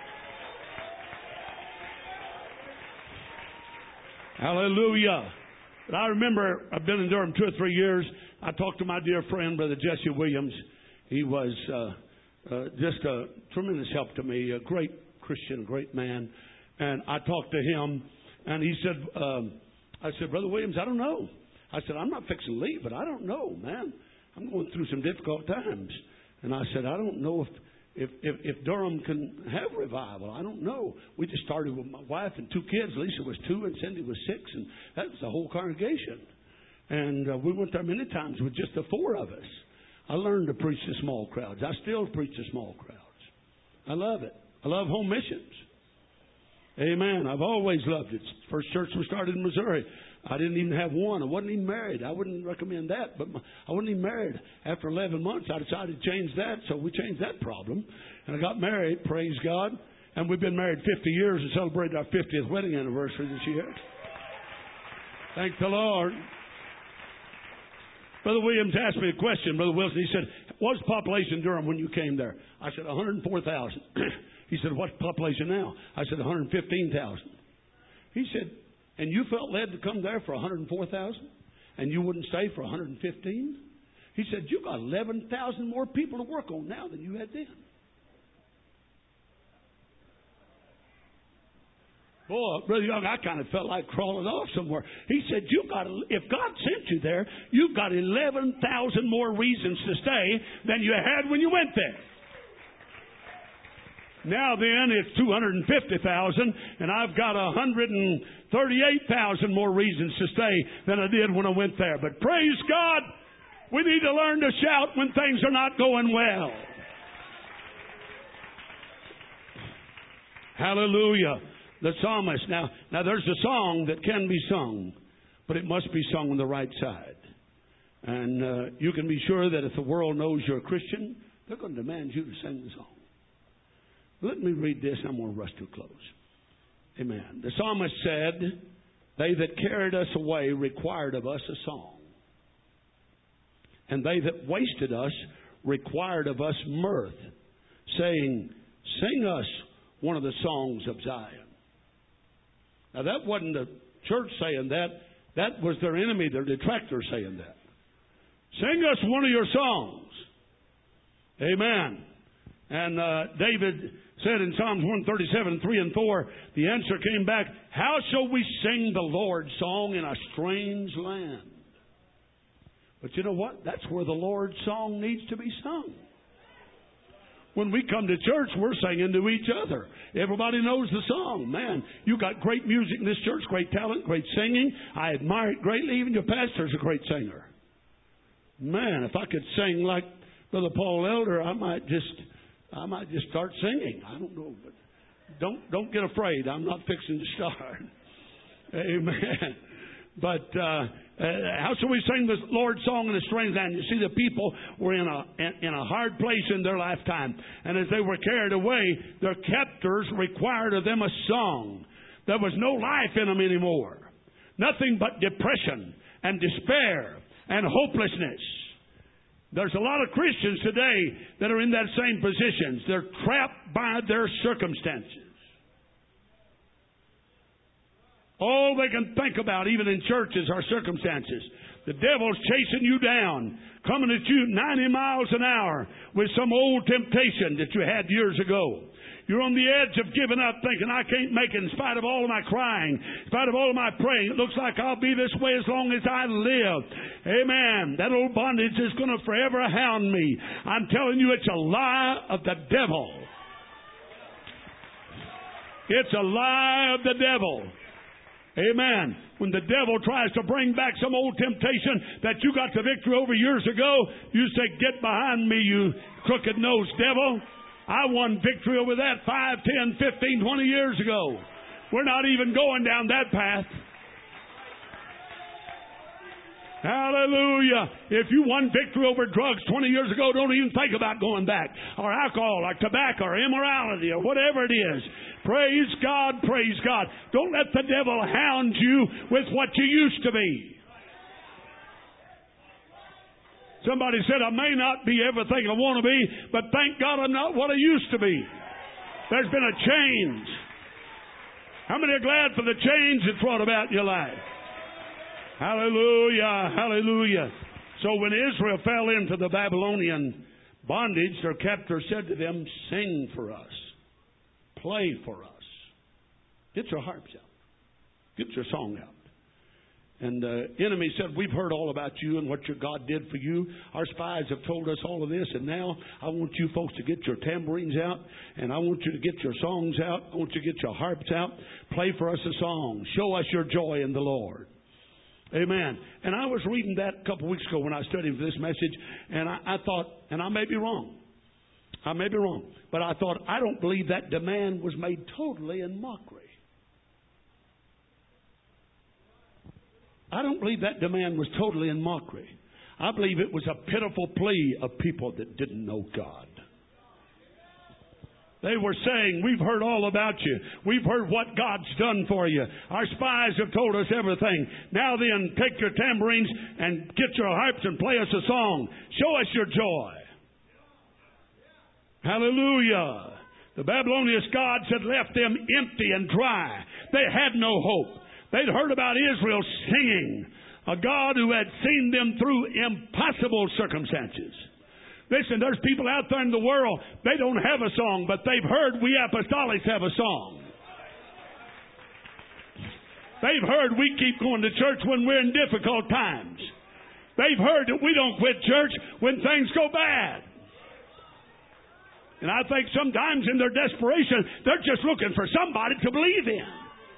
Hallelujah. But I remember, I've been in Durham two or three years. I talked to my dear friend, Brother Jesse Williams. He was uh, uh, just a tremendous help to me, a great Christian, great man. And I talked to him, and he said, um, I said, Brother Williams, I don't know. I said, I'm not fixing to leave, but I don't know, man. I'm going through some difficult times. And I said, I don't know if if, if, if Durham can have revival. I don't know. We just started with my wife and two kids. Lisa was two and Cindy was six, and that was the whole congregation. And uh, we went there many times with just the four of us. I learned to preach to small crowds. I still preach to small crowds. I love it. I love home missions. Amen. I've always loved it. First church we started in Missouri, I didn't even have one. I wasn't even married. I wouldn't recommend that, but my, I wasn't even married. After eleven months, I decided to change that, so we changed that problem. And I got married, praise God. And we've been married fifty years and celebrated our fiftieth wedding anniversary this year. Thank the Lord. Brother Williams asked me a question, Brother Wilson. He said, what's the population in Durham when you came there? I said, one hundred four thousand. He said, what's the population now? I said, one hundred fifteen thousand. He said, and you felt led to come there for one hundred four thousand? And you wouldn't stay for one hundred fifteen? He said, you got eleven thousand more people to work on now than you had then. Boy, Brother Young, I kind of felt like crawling off somewhere. He said, you got, if God sent you there, you've got eleven thousand more reasons to stay than you had when you went there. Now then, it's two hundred fifty thousand, and I've got one hundred thirty-eight thousand more reasons to stay than I did when I went there. But praise God, we need to learn to shout when things are not going well. Hallelujah. The psalmist. Now, now there's a song that can be sung, but it must be sung on the right side. And uh, you can be sure that if the world knows you're a Christian, they're going to demand you to sing the song. Let me read this. I'm going to rush to a close. Amen. The psalmist said, they that carried us away required of us a song. And they that wasted us required of us mirth, saying, sing us one of the songs of Zion. Now that wasn't the church saying that. That was their enemy, their detractors saying that. Sing us one of your songs. Amen. And uh, David said in Psalms one thirty-seven, three and four, the answer came back, how shall we sing the Lord's song in a strange land? But you know what? That's where the Lord's song needs to be sung. When we come to church, we're singing to each other. Everybody knows the song. Man, you got great music in this church, great talent, great singing. I admire it greatly. Even your pastor's a great singer. Man, if I could sing like Brother Paul Elder, I might just, I might just start singing. I don't know, but don't don't get afraid. I'm not fixing to start. Amen. But uh, uh, how shall we sing the Lord's song in a strange land? You see, the people were in a in, in a hard place in their lifetime, and as they were carried away, their captors required of them a song. There was no life in them anymore. Nothing but depression and despair and hopelessness. There's a lot of Christians today that are in that same positions. They're trapped by their circumstances. All they can think about, even in churches, are circumstances. The devil's chasing you down, coming at you ninety miles an hour with some old temptation that you had years ago. You're on the edge of giving up, thinking, I can't make it in spite of all of my crying, in spite of all of my praying. It looks like I'll be this way as long as I live. Amen. That old bondage is going to forever hound me. I'm telling you, it's a lie of the devil. It's a lie of the devil. Amen. When the devil tries to bring back some old temptation that you got the victory over years ago, you say, get behind me, you crooked-nosed devil. I won victory over that five, ten, fifteen, twenty years ago. We're not even going down that path. Hallelujah. If you won victory over drugs twenty years ago, don't even think about going back. Or alcohol, or tobacco, or immorality, or whatever it is. Praise God, praise God. Don't let the devil hound you with what you used to be. Somebody said, I may not be everything I want to be, but thank God I'm not what I used to be. There's been a change. How many are glad for the change it's brought about in your life? Hallelujah, hallelujah. So when Israel fell into the Babylonian bondage, their captor said to them, sing for us. Play for us. Get your harps out. Get your song out. And the uh, enemy said, we've heard all about you and what your God did for you. Our spies have told us all of this, and now I want you folks to get your tambourines out, and I want you to get your songs out. I want you to get your harps out. Play for us a song. Show us your joy in the Lord. Amen. And I was reading that a couple of weeks ago when I studied for this message, and I, I thought, and I may be wrong. I may be wrong. But I thought, I don't believe that demand was made totally in mockery. I don't believe that demand was totally in mockery. I believe it was a pitiful plea of people that didn't know God. They were saying, we've heard all about you. We've heard what God's done for you. Our spies have told us everything. Now then, take your tambourines and get your harps and play us a song. Show us your joy. Hallelujah. The Babylonian gods had left them empty and dry. They had no hope. They'd heard about Israel singing, a God who had seen them through impossible circumstances. Listen, there's people out there in the world, they don't have a song, but they've heard we apostolics have a song. They've heard we keep going to church when we're in difficult times. They've heard that we don't quit church when things go bad. And I think sometimes in their desperation, they're just looking for somebody to believe in.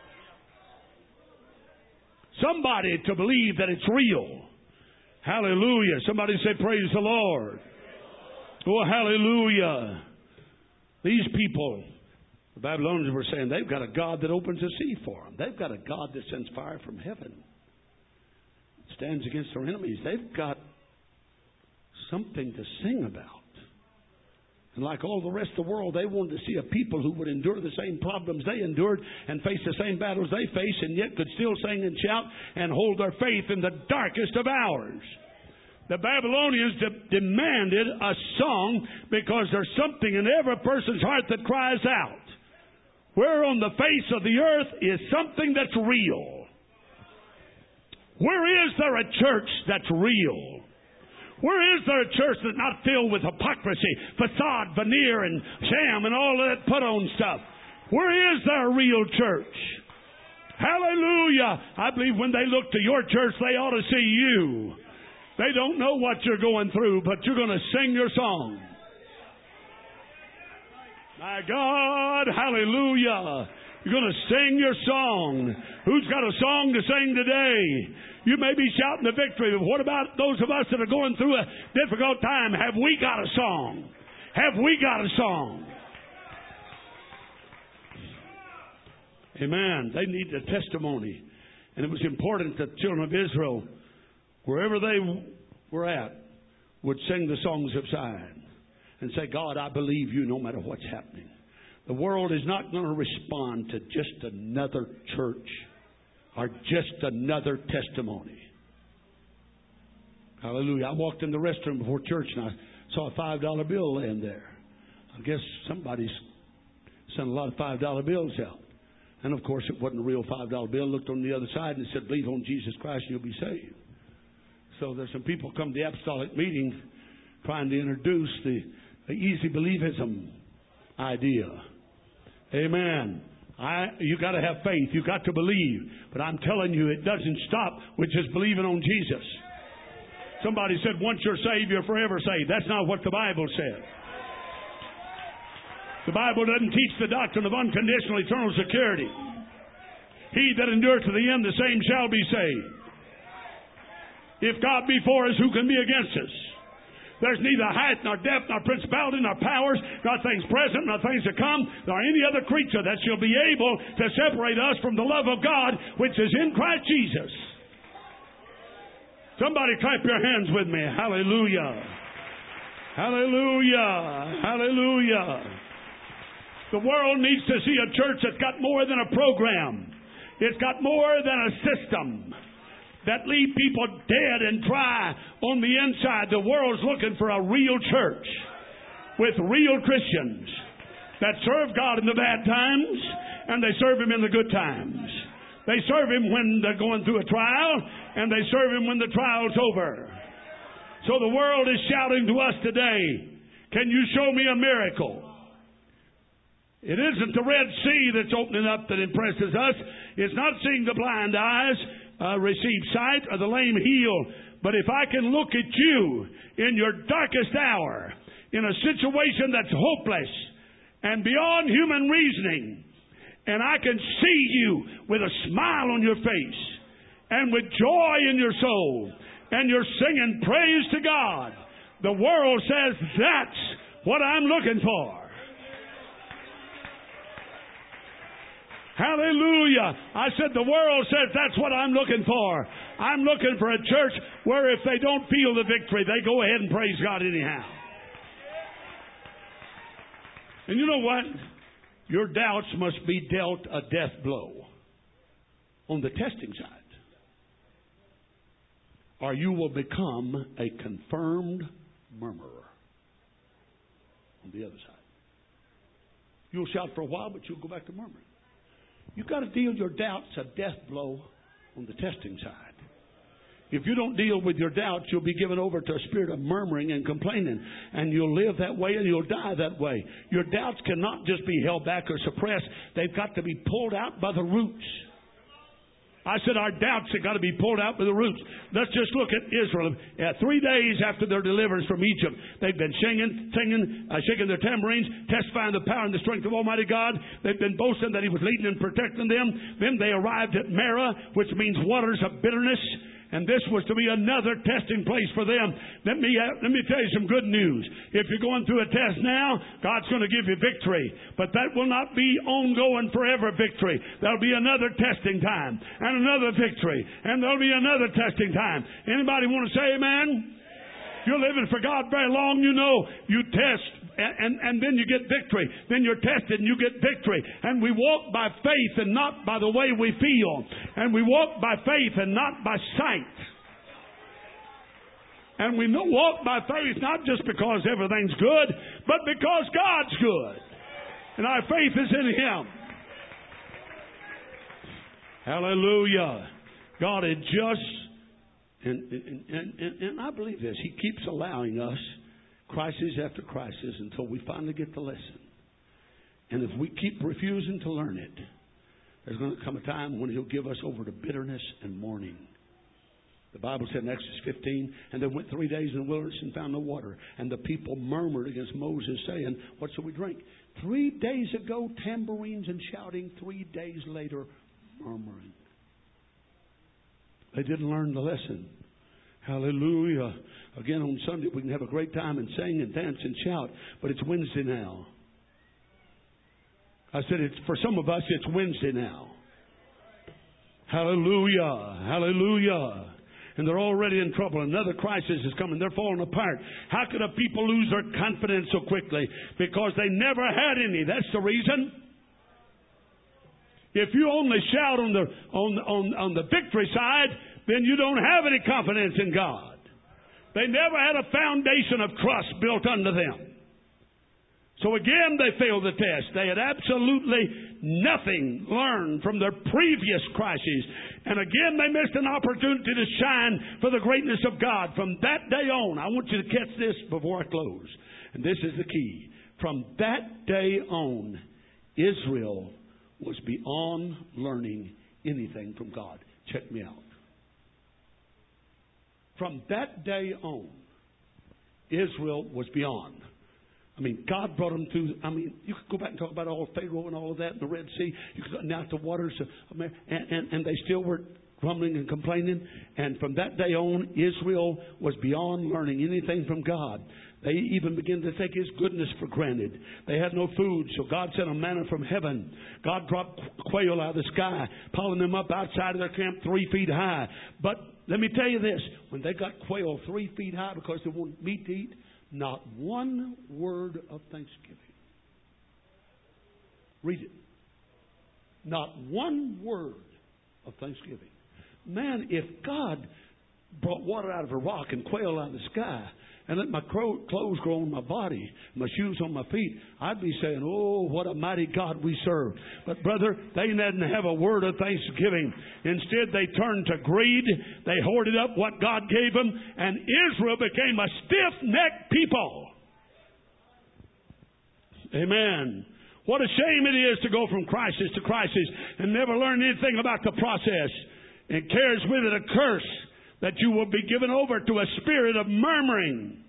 Somebody to believe that it's real. Hallelujah. Somebody say, praise the Lord. Oh, hallelujah. These people, the Babylonians were saying, they've got a God that opens the sea for them. They've got a God that sends fire from heaven. Stands against their enemies. They've got something to sing about. And like all the rest of the world, they wanted to see a people who would endure the same problems they endured and face the same battles they face, and yet could still sing and shout and hold their faith in the darkest of hours. The Babylonians de- demanded a song because there's something in every person's heart that cries out. Where on the face of the earth is something that's real? Where is there a church that's real? Where is there a church that's not filled with hypocrisy, facade, veneer, and sham, and all of that put-on stuff? Where is there a real church? Hallelujah! I believe when they look to your church, they ought to see you. They don't know what you're going through, but you're going to sing your song. My God, hallelujah! You're going to sing your song. Who's got a song to sing today? You may be shouting the victory, but what about those of us that are going through a difficult time? Have we got a song? Have we got a song? Amen. They need a testimony. And it was important that the children of Israel, wherever they were at, would sing the songs of Zion and say, God, I believe you no matter what's happening. The world is not going to respond to just another church or just another testimony. Hallelujah. I walked in the restroom before church and I saw a five dollar bill laying there. I guess somebody's sent a lot of five dollar bills out. And of course it wasn't a real five dollar bill. Looked on the other side and it said, believe on Jesus Christ and you'll be saved. So there's some people come to the apostolic meeting trying to introduce the, the easy believism idea. Amen. I, you got to have faith. You got to believe. But I'm telling you, it doesn't stop with just believing on Jesus. Somebody said, once you're saved, you're forever saved. That's not what the Bible says. The Bible doesn't teach the doctrine of unconditional eternal security. He that endures to the end, the same shall be saved. If God be for us, who can be against us? There's neither height, nor depth, nor principality, nor powers, nor things present, nor things to come, nor any other creature that shall be able to separate us from the love of God, which is in Christ Jesus. Somebody clap your hands with me. Hallelujah. Hallelujah. Hallelujah. The world needs to see a church that's got more than a program. It's got more than a system that leave people dead and dry on the inside. The world's looking for a real church with real Christians that serve God in the bad times and they serve Him in the good times. They serve Him when they're going through a trial and they serve Him when the trial's over. So the world is shouting to us today, can you show me a miracle? It isn't the Red Sea that's opening up that impresses us. It's not seeing the blind eyes uh, receive sight or the lame heal. But if I can look at you in your darkest hour, in a situation that's hopeless and beyond human reasoning, and I can see you with a smile on your face and with joy in your soul, and you're singing praise to God, the world says, that's what I'm looking for. Hallelujah. I said the world says that's what I'm looking for. I'm looking for a church where if they don't feel the victory, they go ahead and praise God anyhow. And you know what? Your doubts must be dealt a death blow on the testing side, or you will become a confirmed murmurer on the other side. You'll shout for a while, but you'll go back to murmuring. You've got to deal your doubts a death blow on the testing side. If you don't deal with your doubts, you'll be given over to a spirit of murmuring and complaining. And you'll live that way and you'll die that way. Your doubts cannot just be held back or suppressed. They've got to be pulled out by the roots. I said our doubts have got to be pulled out by the roots. Let's just look at Israel. Uh, three days after their deliverance from Egypt, they've been singing, singing, uh, shaking their tambourines, testifying the power and the strength of Almighty God. They've been boasting that He was leading and protecting them. Then they arrived at Marah, which means waters of bitterness. And this was to be another testing place for them. Let me uh, let me tell you some good news. If you're going through a test now, God's going to give you victory. But that will not be ongoing forever victory. There'll be another testing time and another victory. And there'll be another testing time. Anybody want to say amen? If you're living for God very long, you know you test. And, and, and then you get victory. Then you're tested and you get victory. And we walk by faith and not by the way we feel. And we walk by faith and not by sight. And we walk by faith not just because everything's good, but because God's good. And our faith is in Him. Hallelujah. God had just, and, and, and, and, and I believe this, He keeps allowing us crisis after crisis until we finally get the lesson. And if we keep refusing to learn it, there's going to come a time when He'll give us over to bitterness and mourning. The Bible said in Exodus fifteen, and they went three days in the wilderness and found no water. And the people murmured against Moses, saying, what shall we drink? Three days ago, tambourines and shouting. Three days later, murmuring. They didn't learn the lesson. Hallelujah. Again, on Sunday, we can have a great time and sing and dance and shout. But it's Wednesday now. I said, it's for some of us, it's Wednesday now. Hallelujah. Hallelujah. And they're already in trouble. Another crisis is coming.Ey're falling apart. How could a people lose their confidence so quickly? Because they never had any. That's the reason. If you only shout on the, on, on, on the victory side, then you don't have any confidence in God. They never had a foundation of trust built unto them. So again, they failed the test. They had absolutely nothing learned from their previous crises. And again, they missed an opportunity to shine for the greatness of God. From that day on, I want you to catch this before I close. And this is the key. From that day on, Israel was beyond learning anything from God. Check me out. From that day on, Israel was beyond. I mean, God brought them through. I mean, you could go back and talk about all Pharaoh and all of that in the Red Sea. You could go now to the waters of America, and, and, and they still were grumbling and complaining. And from that day on, Israel was beyond learning anything from God. They even began to take His goodness for granted. They had no food, so God sent a manna from heaven. God dropped quail out of the sky, piling them up outside of their camp three feet high. But let me tell you this, when they got quail three feet high because they wanted meat to eat, not one word of thanksgiving. Read it. Not one word of thanksgiving. Man, if God brought water out of a rock and quail out of the sky and let my clothes grow on my body, my shoes on my feet, I'd be saying, oh, what a mighty God we serve. But brother, they didn't have a word of thanksgiving. Instead, they turned to greed. They hoarded up what God gave them, and Israel became a stiff-necked people. Amen. What a shame it is to go from crisis to crisis and never learn anything about the process. It carries with it a curse that you will be given over to a spirit of murmuring.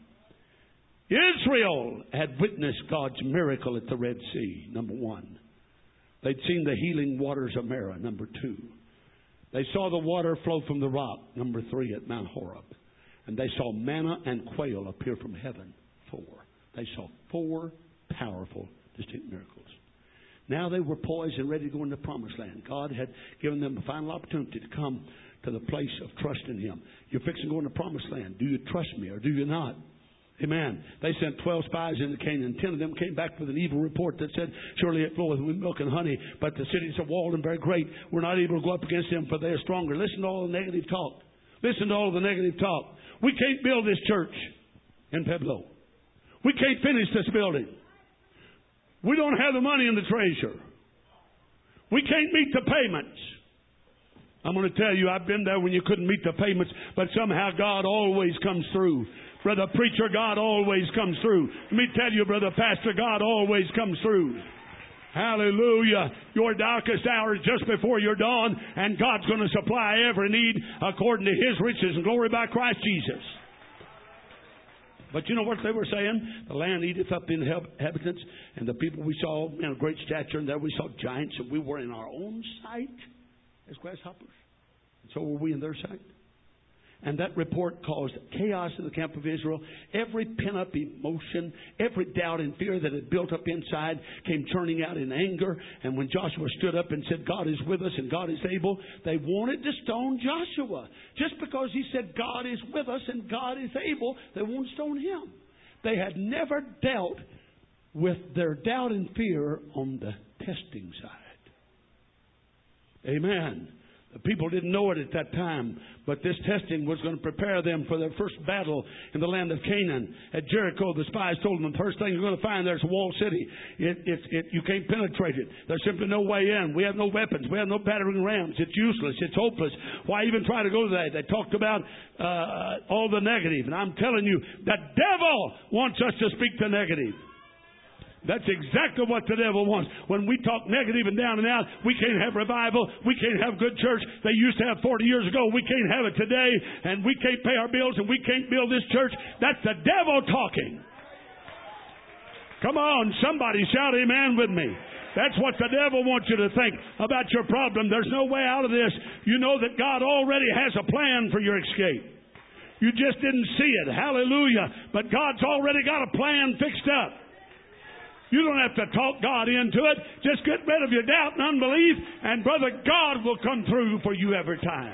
Israel had witnessed God's miracle at the Red Sea, number one. They'd seen the healing waters of Marah, number two. They saw the water flow from the rock, number three, at Mount Horeb. And they saw manna and quail appear from heaven, four. They saw four powerful, distinct miracles. Now they were poised and ready to go into the promised land. God had given them a final opportunity to come to the place of trust in Him. You're fixing to go into the promised land. Do you trust me or do you not? Amen. They sent twelve spies into Canaan. Ten of them came back with an evil report that said, surely it floweth with milk and honey, but the cities are walled and very great. We're not able to go up against them, for they are stronger. Listen to all the negative talk. Listen to all the negative talk. We can't build this church in Pueblo. We can't finish this building. We don't have the money in the treasure. We can't meet the payments. I'm going to tell you, I've been there when you couldn't meet the payments, but somehow God always comes through. Brother preacher, God always comes through. Let me tell you, brother pastor, God always comes through. Hallelujah. Your darkest hour is just before your dawn, and God's going to supply every need according to His riches and glory by Christ Jesus. But you know what they were saying? The land eateth up the inhabitants, and the people we saw in a great stature, and there we saw giants, and we were in our own sight as grasshoppers. And so were we in their sight. And that report caused chaos in the camp of Israel. Every pent-up emotion, every doubt and fear that had built up inside came churning out in anger. And when Joshua stood up and said, God is with us and God is able, they wanted to stone Joshua. Just because he said, God is with us and God is able, they wanted to stone him. They had never dealt with their doubt and fear on the testing side. Amen. The people didn't know it at that time, but this testing was going to prepare them for their first battle in the land of Canaan. At Jericho, the spies told them the first thing you're going to find there's a walled city. It, it, it, you can't penetrate it. There's simply no way in. We have no weapons. We have no battering rams. It's useless. It's hopeless. Why even try to go there? They talked about uh, all the negative. And I'm telling you, the devil wants us to speak the negative. That's exactly what the devil wants. When we talk negative and down and out, we can't have revival. We can't have good church. They used to have forty years ago. We can't have it today. And we can't pay our bills and we can't build this church. That's the devil talking. Come on, somebody shout amen with me. That's what the devil wants you to think about your problem. There's no way out of this. You know that God already has a plan for your escape. You just didn't see it. Hallelujah. But God's already got a plan fixed up. You don't have to talk God into it. Just get rid of your doubt and unbelief, and brother, God will come through for you every time.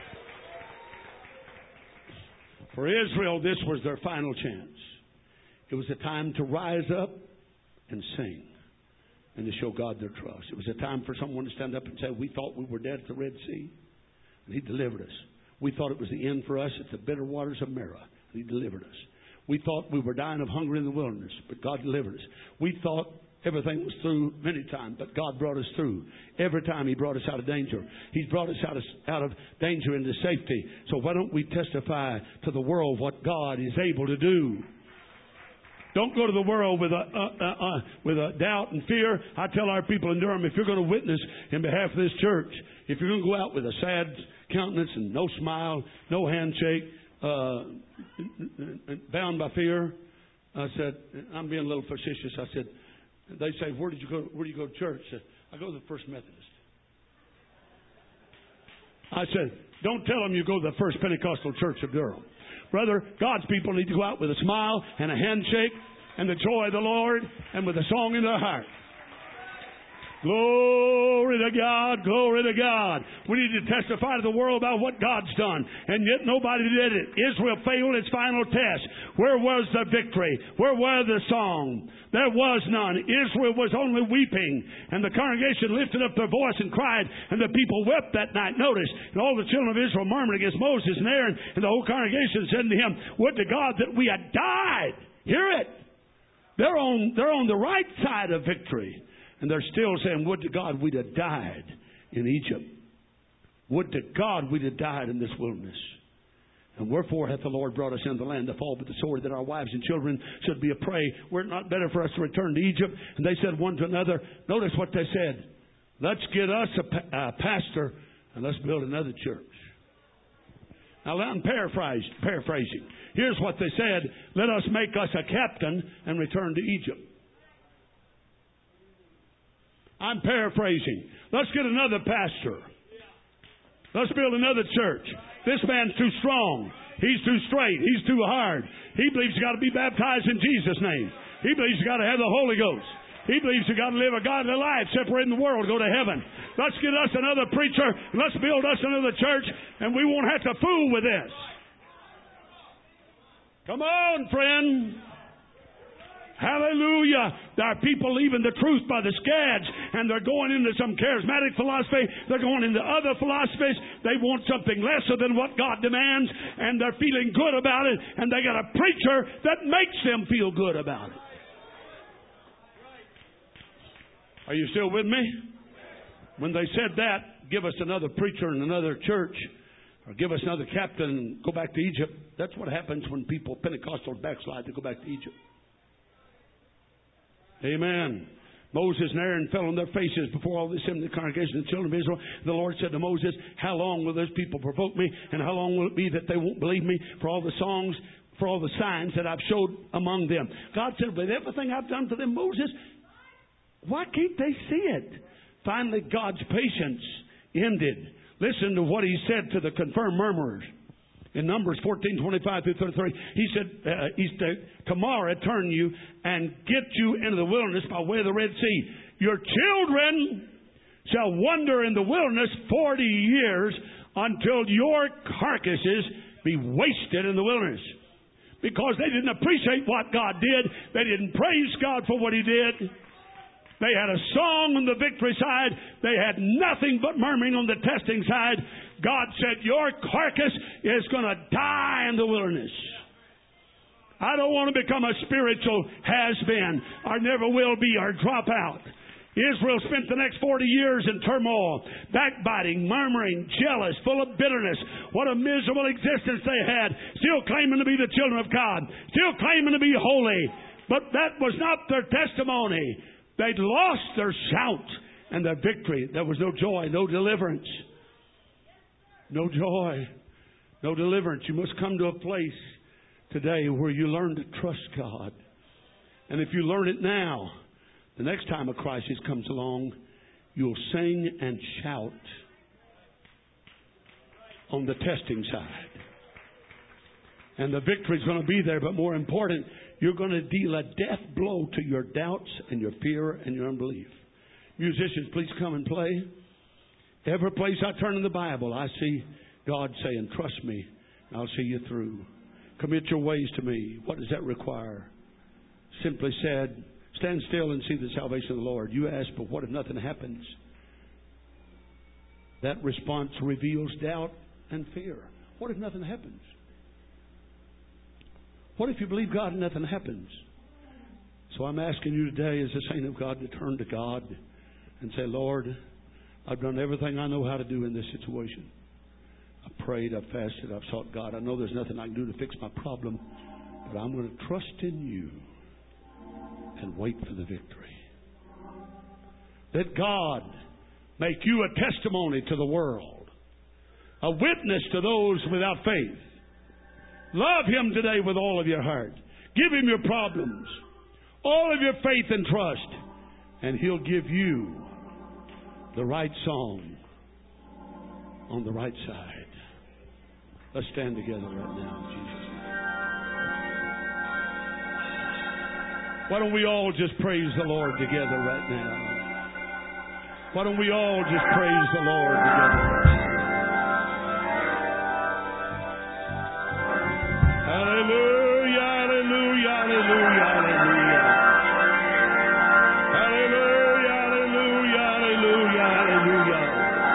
For Israel, this was their final chance. It was a time to rise up and sing and to show God their trust. It was a time for someone to stand up and say, we thought we were dead at the Red Sea, and He delivered us. We thought it was the end for us at the bitter waters of Marah, and He delivered us. We thought we were dying of hunger in the wilderness, but God delivered us. We thought everything was through many times, but God brought us through. Every time He brought us out of danger. He's brought us out of, out of danger into safety. So why don't we testify to the world what God is able to do? Don't go to the world with a, uh, uh, uh, with a doubt and fear. I tell our people in Durham, if you're going to witness in behalf of this church, if you're going to go out with a sad countenance and no smile, no handshake, Uh, bound by fear, I said, I'm being a little facetious. I said, they say, where did you go? Where do you go to church? I said, I go to the First Methodist. I said, don't tell them you go to the First Pentecostal Church of Durham. Brother, God's people need to go out with a smile and a handshake and the joy of the Lord and with a song in their heart. Glory to God, glory to God. We need to testify to the world about what God's done. And yet nobody did it. Israel failed its final test. Where was the victory? Where was the song? There was none. Israel was only weeping. And the congregation lifted up their voice and cried. And the people wept that night. Notice, and all the children of Israel murmured against Moses and Aaron. And the whole congregation said to him, would to God that we had died. Hear it. They're on, they're on the right side of victory. And they're still saying, would to God we'd have died in Egypt. Would to God we'd have died in this wilderness. And And wherefore hath the Lord brought us into the land to fall with the sword, that our wives and children should be a prey? Were it not better for us to return to Egypt? And they said one to another, notice what they said, let's get us a pa- uh, pastor and let's build another church. Now I'm paraphrasing, paraphrasing. Here's what they said, let us make us a captain and return to Egypt. I'm paraphrasing. Let's get another pastor. Let's build another church. This man's too strong. He's too straight. He's too hard. He believes he's got to be baptized in Jesus' name. He believes he's got to have the Holy Ghost. He believes he's got to live a godly life, separating the world, go to heaven. Let's get us another preacher, and let's build us another church, and we won't have to fool with this. Come on, friend. Hallelujah. There are people leaving the truth by the scads, and they're going into some charismatic philosophy. They're going into other philosophies. They want something lesser than what God demands, and they're feeling good about it, and they got a preacher that makes them feel good about it. Are you still with me? When they said that, give us another preacher and another church, or give us another captain and go back to Egypt, that's what happens when people, Pentecostals, backslide. They go back to Egypt. Amen. Moses and Aaron fell on their faces before all the assembly, the congregation of the children of Israel. The Lord said to Moses, how long will those people provoke me? And how long will it be that they won't believe me for all the songs, for all the signs that I've showed among them? God said, with everything I've done for them, Moses, why can't they see it? Finally, God's patience ended. Listen to what he said to the confirmed murmurers. In Numbers fourteen, twenty-five through thirty-three, he said, uh, he said, tomorrow turn you and get you into the wilderness by way of the Red Sea. Your children shall wander in the wilderness forty years until your carcasses be wasted in the wilderness. Because they didn't appreciate what God did. They didn't praise God for what he did. They had a song on the victory side. They had nothing but murmuring on the testing side. God said, your carcass is going to die in the wilderness. I don't want to become a spiritual has-been, or never will be, or drop out. Israel spent the next forty years in turmoil, backbiting, murmuring, jealous, full of bitterness. What a miserable existence they had, still claiming to be the children of God, still claiming to be holy. But that was not their testimony. They'd lost their shout and their victory. There was no joy, no deliverance. No joy, no deliverance. You must come to a place today where you learn to trust God. And if you learn it now, the next time a crisis comes along, you'll sing and shout on the testing side. And the victory's going to be there, but more important, you're going to deal a death blow to your doubts and your fear and your unbelief. Musicians, please come and play. Every place I turn in the Bible, I see God saying, trust me, and I'll see you through. Commit your ways to me. What does that require? Simply said, stand still and see the salvation of the Lord. You ask, but what if nothing happens? That response reveals doubt and fear. What if nothing happens? What if you believe God and nothing happens? So I'm asking you today as a saint of God to turn to God and say, Lord, I've done everything I know how to do in this situation. I prayed, I fasted, I've sought God. I know there's nothing I can do to fix my problem, but I'm going to trust in you and wait for the victory. Let God make you a testimony to the world, a witness to those without faith. Love Him today with all of your heart. Give Him your problems, all of your faith and trust, and He'll give you the right song on the right side. Let's stand together right now, Jesus. Why don't we all just praise the Lord together right now? Why don't we all just praise the Lord together right now? Hallelujah, hallelujah, hallelujah, hallelujah. Hallelujah, hallelujah, hallelujah, hallelujah.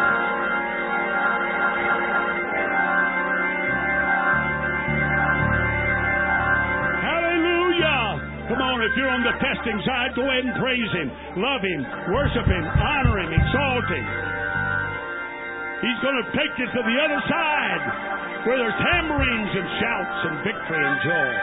Come on, if you're on the testing side, go ahead and praise Him, love Him, worship Him, honor Him, exalt Him. He's going to take you to the other side. where there's tambourines and shouts and victory and joy.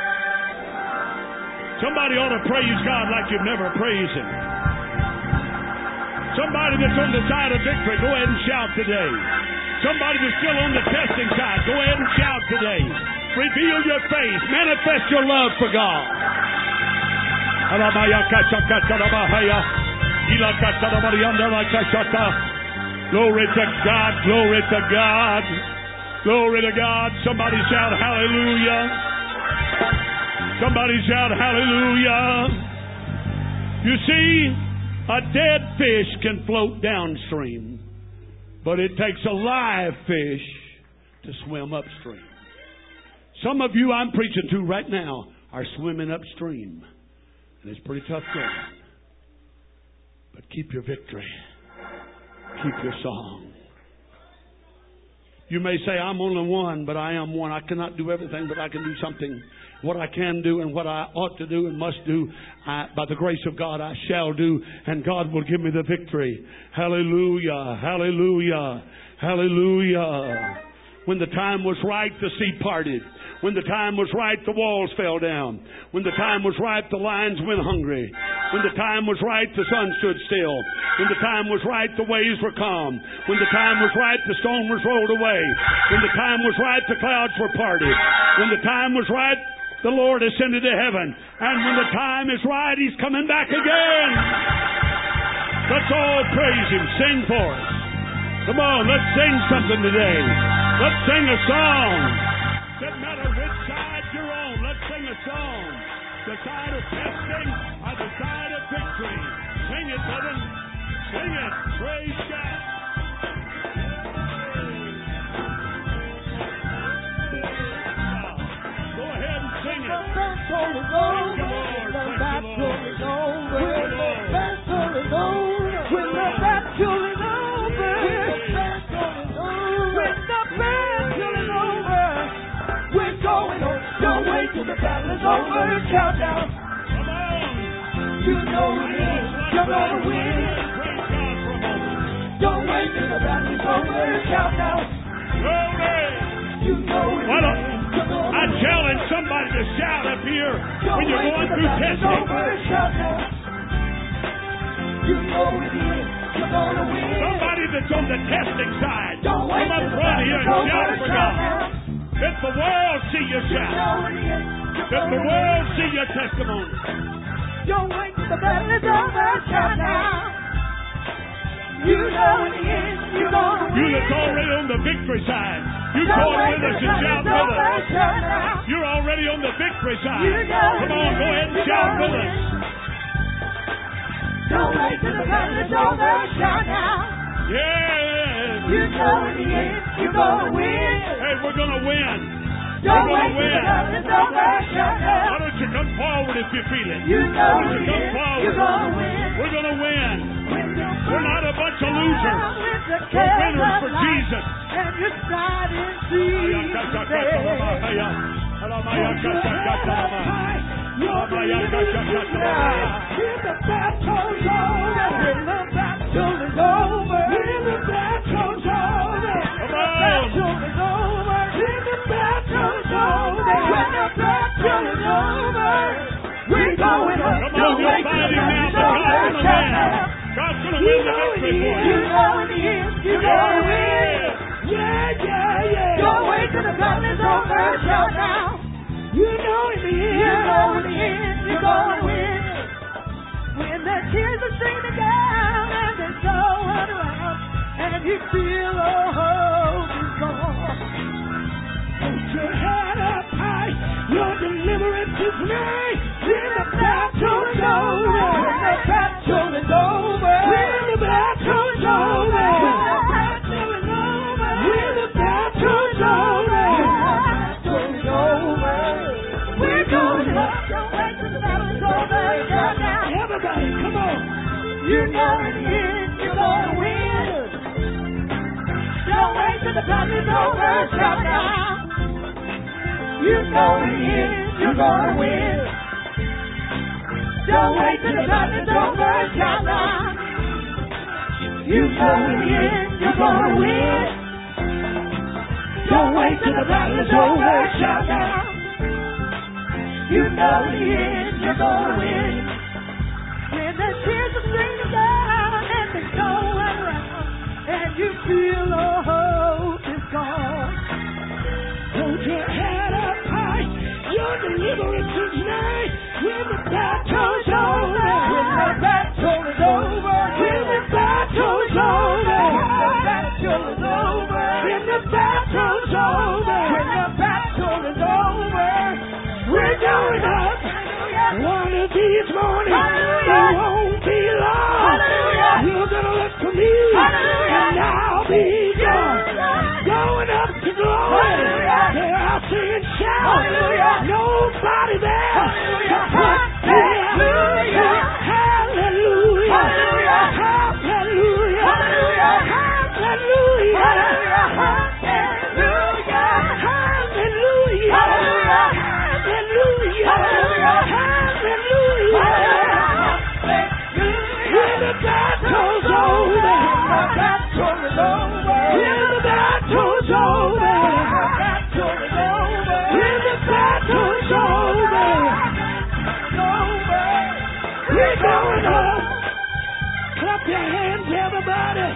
Somebody ought to praise God like you've never praised Him. Somebody that's on the side of victory, go ahead and shout today. Somebody that's still on the testing side, go ahead and shout today. Reveal your faith. Manifest your love for God. Glory to God. Glory to God. Glory to God. Somebody shout hallelujah. Somebody shout hallelujah. You see, a dead fish can float downstream, but it takes a live fish to swim upstream. Some of you I'm preaching to right now are swimming upstream, and it's pretty tough going. But keep your victory. Keep your song. You may say, I'm only one, but I am one. I cannot do everything, but I can do something. What I can do and what I ought to do and must do, I, by the grace of God, I shall do, and God will give me the victory. Hallelujah, hallelujah, hallelujah. When the time was right, the sea parted. When the time was right, the walls fell down. When the time was right, the lions went hungry. When the time was right, the sun stood still. When the time was right, the waves were calm. When the time was right, the stone was rolled away. When the time was right, the clouds were parted. When the time was right, the Lord ascended to heaven. And when the time is right, He's coming back again. Let's all praise Him. Sing for us. Come on, let's sing something today. Let's sing a song. Doesn't matter which side you're on. Let's sing a song. The side of testing or the side of victory. Sing it, brother. Sing it. Praise God. Go ahead and sing it. The battle is over. The battle is over. When the battle is over. When the battle is over. When the battle is over. When the battle is over. We're going on. Don't wait till the battle is over. Countdown. Come on. You know it is. You're gonna win. Don't wait till the battle is over. Countdown. Glory. You know it Why don't is. I challenge somebody to shout up here when you're going through testing. You know it is. You're gonna win. Somebody that's on the testing side, Don't come wait up till the front here and battle's shout over. for God. Let the world see your You shout. know it is. You're Let the gonna world win. see your testimony. Don't wait till the battle is over. Shout now. You know it is. You're gonna win. You that's already on the victory side, you Don't join wait with till us the and battle shout is with over. us. Shout now. You're already on the victory side. You know Come it on, go is. ahead and You're shout gonna with win. us. Don't wait till the battle is over. Shout now. Yes. You know it is. You're gonna win. Hey, we're going to win. Don't We're wait going to till the win. battle is over. Shout Why now. don't you come forward if you feel it? You know Why don't it you come is. forward? You're gonna win. We're going to win. When you're We're not a bunch of losers. with the We're cares winners of for life, Jesus. and you're starting to You're delivered now. When the battle's over. When the battle is over. When the battle's over. Come The on. battle is over. When the battle's over. When the battle is over. We're going on. Come on, you're fighting now, but God's going to win. God's going to win the victory for You you. know it is. You're gonna win. Yeah, yeah, yeah. Don't wait till the battle is over. Shout now. You know it is. You know it is. You're gonna win. When the tears are streaming down and there's no one around, and you feel all hope is gone, put your head up high. Your deliverance is made. When the battle is over. When the battle is over. When the battle is over. When the battle is over. When the battle is over. When the battle is over. We're going up. Don't wait till the battle is over. Shout now. Everybody, come on. You know it is. You're gonna win. Don't wait till the battle is over. Shout now. You know it is. You're gonna win. Don't wait till the battle is over. Shout now. You know it is. You're gonna win. Don't wait till the battle is over. Shout now. You know the end, you're gonna win. When the tears are streaming down and they go around, and you feel all hope is gone. Hold your head up high. Your deliverance is nigh. When the battle's over. When the battle is over. When the battle's over. When the battle is over. When the battle's over. When the battle is over. We're going up. One of these mornings. It won't be long. You're gonna look for me. And I'll be gone. Going up to glory. There I'll sing and shout. Nobody there. Hallelujah. Hallelujah. Hallelujah. Hallelujah. Hallelujah. When the battle's over. When the battle's over. When the battle's over. We're going up. Clap your hands, everybody.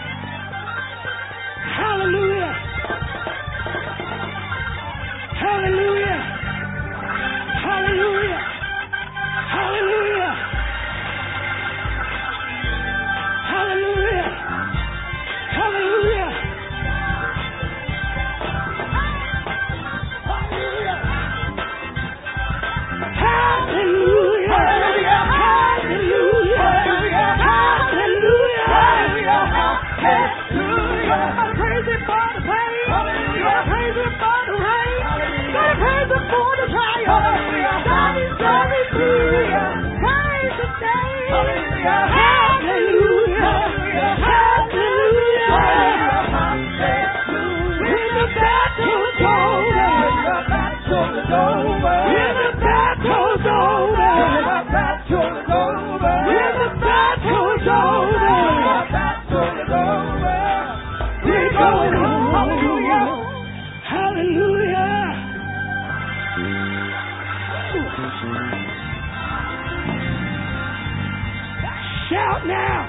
Hallelujah. Hallelujah. Hallelujah. Hallelujah. Hallelujah. Hallelujah. Hallelujah. Hallelujah. Hallelujah. Hallelujah. Praise Him for the pain. Praise Him for the rain. Praise Him for the triumph. God is coming through. Praise His name. Hallelujah. Hallelujah. When the battle's over. When the battle's over. When the battle's over. We're going home. Hallelujah. Shout now.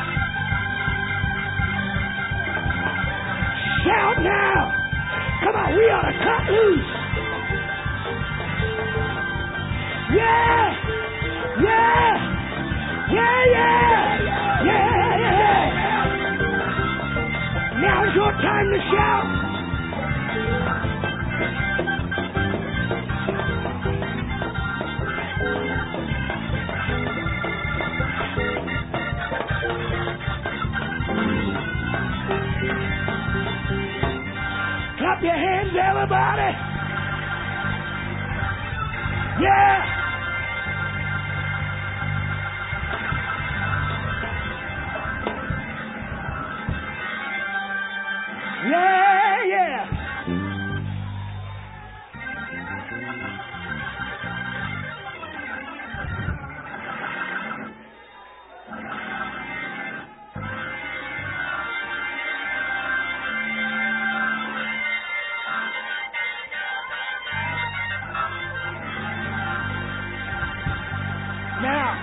Shout now. Come on, we ought to cut loose. Yeah. Yeah. Yeah, yeah. Yeah, yeah. Now's your time to shout. Clap your hands, everybody. Yeah. Yeah, yeah. Now,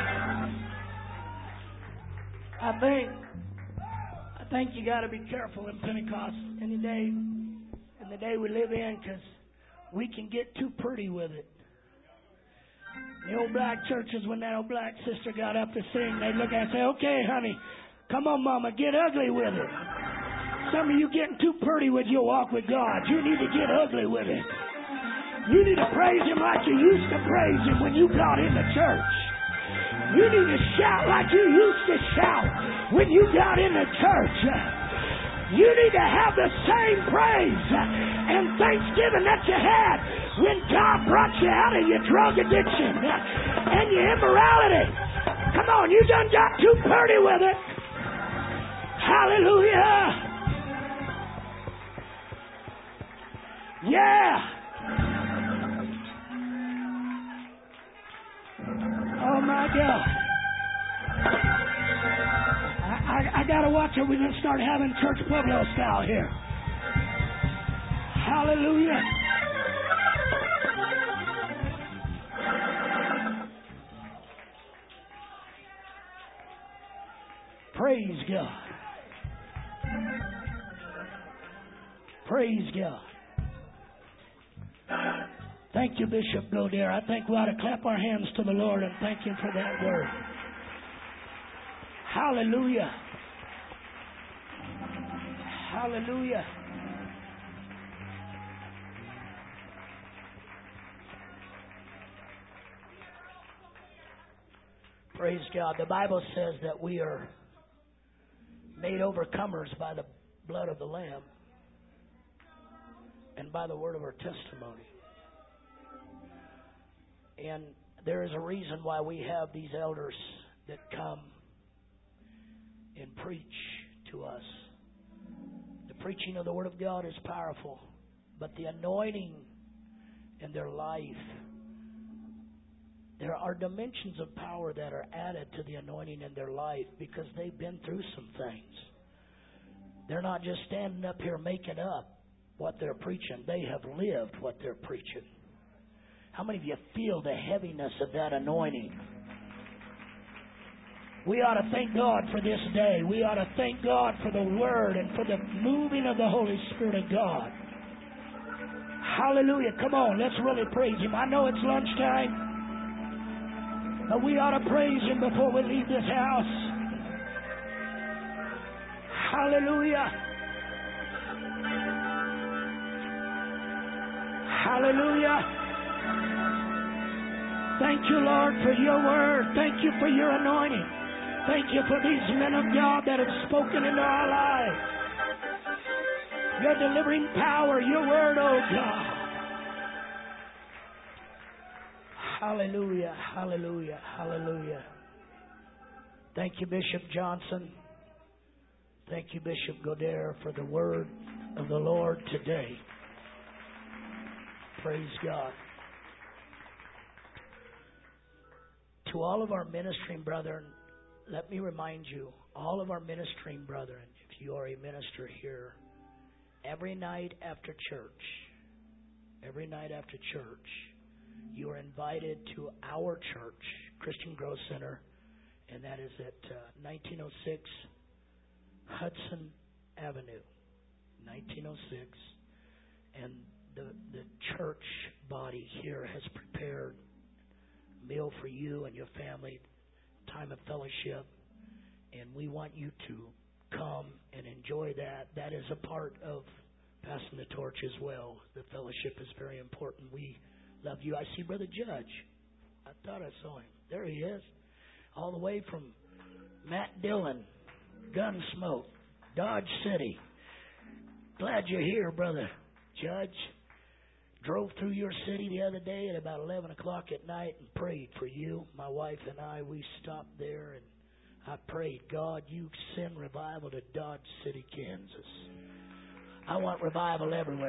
I think, I think you got to be careful in Pentecost in the day, in the day we live in, because we can get too pretty with it. The old black churches, when that old black sister got up to sing, they look at it and say, "Okay, honey, come on, mama, get ugly with it." Some of you getting too pretty with your walk with God. You need to get ugly with it. You need to praise Him like you used to praise Him when you got in the church. You need to shout like you used to shout when you got in the church. You need to have the same praise and thanksgiving that you had when God brought you out of your drug addiction and your immorality. Come on, you done got too pretty with it. Hallelujah. Yeah. Oh my God. I, I, I gotta watch it. We're gonna start having church Pueblo style here. Hallelujah. Praise God. Praise God. Thank you, Bishop Godair. I think we ought to clap our hands to the Lord and thank Him for that word. Hallelujah. Hallelujah. Praise God. The Bible says that we are made overcomers by the blood of the Lamb and by the word of our testimony. And there is a reason why we have these elders that come and preach to us. The preaching of the Word of God is powerful, but the anointing in their life, there are dimensions of power that are added to the anointing in their life because they've been through some things. They're not just standing up here making up what they're preaching. They have lived what they're preaching. How many of you feel the heaviness of that anointing? We ought to thank God for this day. We ought to thank God for the Word and for the moving of the Holy Spirit of God. Hallelujah. Come on, let's really praise Him. I know it's lunchtime, but we ought to praise Him before we leave this house. Hallelujah. Hallelujah. Thank you, Lord, for your word. Thank you for your anointing. Thank you for these men of God that have spoken into our lives. Your delivering power, your word, oh God. Hallelujah, hallelujah, hallelujah. Thank you, Bishop Johnson. Thank you, Bishop Godair, for the word of the Lord today. Praise God. To all of our ministering brethren, let me remind you, all of our ministering brethren, if you are a minister here, every night after church, every night after church, you are invited to our church, Christian Growth Center, and that is at uh, nineteen oh six Hudson Avenue, nineteen oh six, and the the church body here has prepared meal for you and your family, time of fellowship, and we want you to come and enjoy that. That is a part of passing the torch as well. The fellowship is very important. We love you. I see Brother Judge. I thought I saw him. There he is. All the way from Matt Dillon, Gunsmoke, Dodge City. Glad you're here, Brother Judge. Drove through your city the other day at about eleven o'clock at night and prayed for you. My wife and I, we stopped there and I prayed, God, you send revival to Dodge City, Kansas. I want revival everywhere.